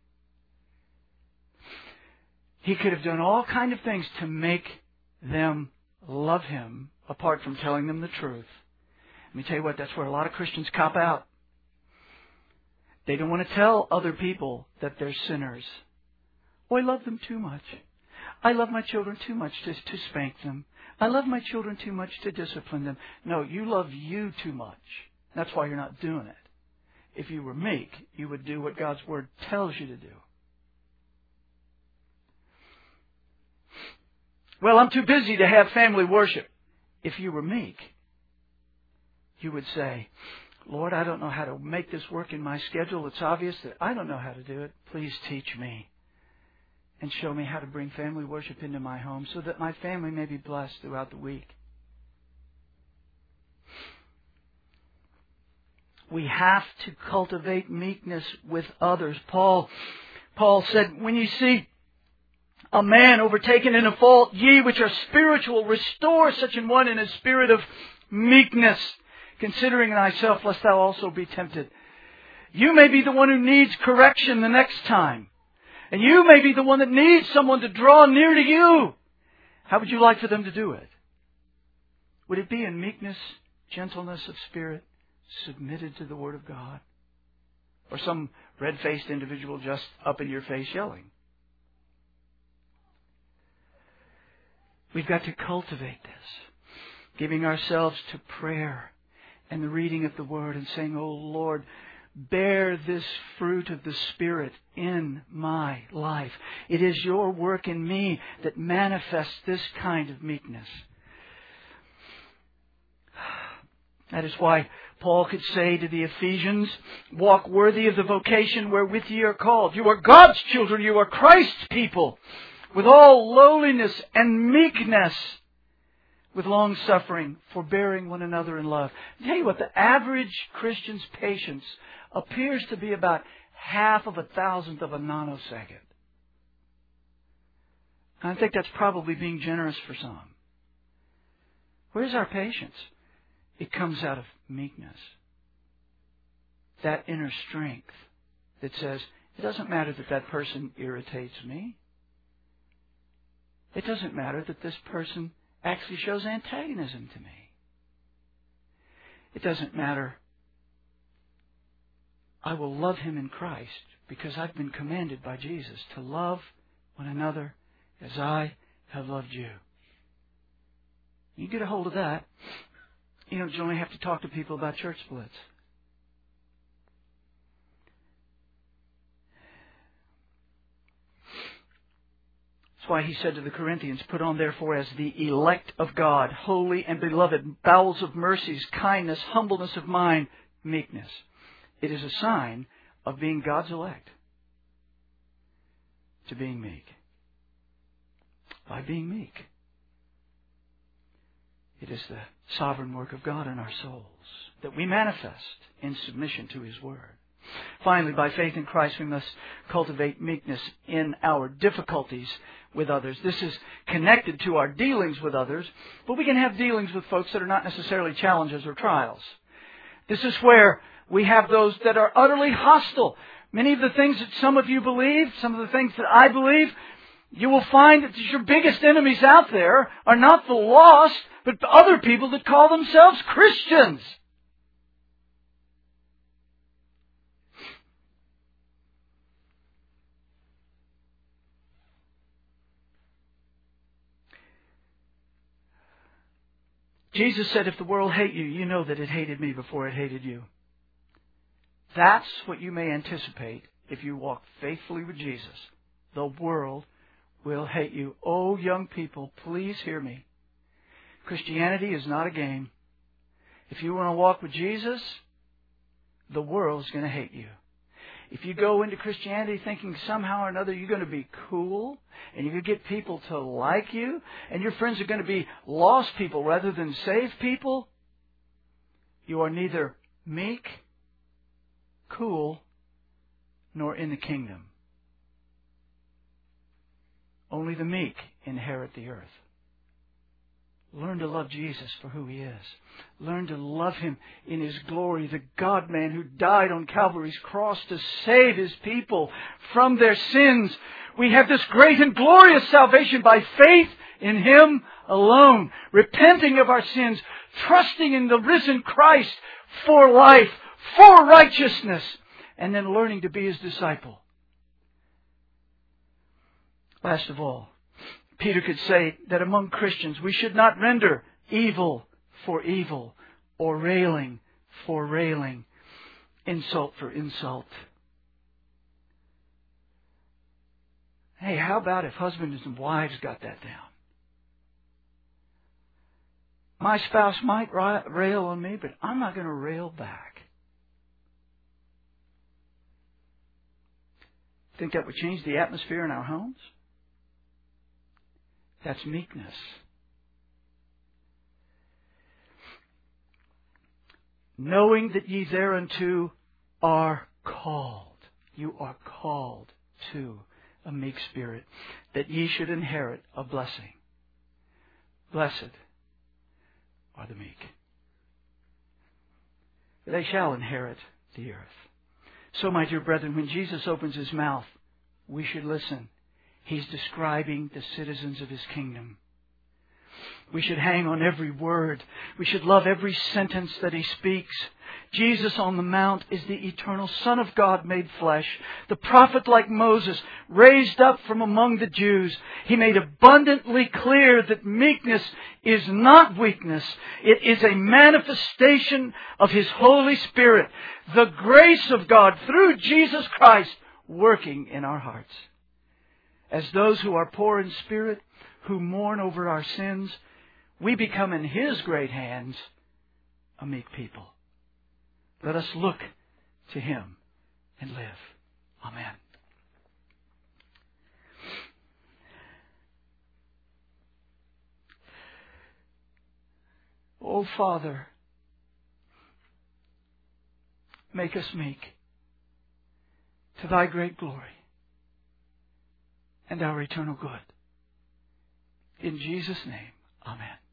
He could have done all kinds of things to make them love him apart from telling them the truth. Let me tell you what, that's where a lot of Christians cop out. They don't want to tell other people that they're sinners. "Oh, I love them too much. I love my children too much to, to spank them. I love my children too much to discipline them." No, you love you too much. That's why you're not doing it. If you were meek, you would do what God's Word tells you to do. "Well, I'm too busy to have family worship." If you were meek, you would say, "Lord, I don't know how to make this work in my schedule. It's obvious that I don't know how to do it. Please teach me and show me how to bring family worship into my home so that my family may be blessed throughout the week." We have to cultivate meekness with others. Paul, Paul said, "When you see a man overtaken in a fault, ye which are spiritual, restore such an one in a spirit of meekness, considering thyself, lest thou also be tempted." You may be the one who needs correction the next time. And you may be the one that needs someone to draw near to you. How would you like for them to do it? Would it be in meekness, gentleness of spirit, submitted to the Word of God? Or some red-faced individual just up in your face yelling? We've got to cultivate this, giving ourselves to prayer and the reading of the Word and saying, "Oh Lord, bear this fruit of the Spirit in my life. It is your work in me that manifests this kind of meekness." That is why Paul could say to the Ephesians, "Walk worthy of the vocation wherewith ye are called." You are God's children. You are Christ's people. With all lowliness and meekness, with long suffering, forbearing one another in love. I'll tell you what, the average Christian's patience appears to be about half of a thousandth of a nanosecond. I think that's probably being generous for some. Where's our patience? It comes out of meekness. That inner strength that says, it doesn't matter that that person irritates me. It doesn't matter that this person actually shows antagonism to me. It doesn't matter. I will love him in Christ because I've been commanded by Jesus to love one another as I have loved you. You get a hold of that. You don't only have to talk to people about church splits. That's why he said to the Corinthians, "Put on therefore as the elect of God, holy and beloved, bowels of mercies, kindness, humbleness of mind, meekness." It is a sign of being God's elect, to being meek. By being meek, it is the sovereign work of God in our souls. that we manifest in submission to His Word. Finally, by faith in Christ, we must cultivate meekness in our difficulties with others. This is connected to our dealings with others, but we can have dealings with folks that are not necessarily challenges or trials. This is where we have those that are utterly hostile. Many of the things that some of you believe, some of the things that I believe, you will find that your biggest enemies out there are not the lost, but the other people that call themselves Christians. Jesus said, if the world hate you, you know that it hated me before it hated you. That's what you may anticipate if you walk faithfully with Jesus. The world will hate you. Oh, young people, please hear me. Christianity is not a game. If you want to walk with Jesus, the world's going to hate you. If you go into Christianity thinking somehow or another you're going to be cool and you can get people to like you and your friends are going to be lost people rather than saved people, you are neither meek, cool, nor in the kingdom. Only the meek inherit the earth. Learn to love Jesus for who He is. Learn to love Him in His glory, the God-man who died on Calvary's cross to save His people from their sins. We have this great and glorious salvation by faith in Him alone, repenting of our sins, trusting in the risen Christ for life, for righteousness, and then learning to be His disciple. Last of all, Peter could say that among Christians we should not render evil for evil or railing for railing, insult for insult. Hey, how about if husbands and wives got that down? My spouse might rail on me, but I'm not going to rail back. Think that would change the atmosphere in our homes? That's meekness. Knowing that ye thereunto are called. You are called to a meek spirit, that ye should inherit a blessing. Blessed are the meek. They shall inherit the earth. So, my dear brethren, when Jesus opens His mouth, we should listen. He's describing the citizens of His kingdom. We should hang on every word. We should love every sentence that He speaks. Jesus on the Mount is the eternal Son of God made flesh. The prophet like Moses, raised up from among the Jews. He made abundantly clear that meekness is not weakness. It is a manifestation of His Holy Spirit. The grace of God through Jesus Christ working in our hearts. As those who are poor in spirit, who mourn over our sins, we become in His great hands a meek people. Let us look to Him and live. Amen. Oh, Father, make us meek to Thy great glory and our eternal good. In Jesus' name, amen.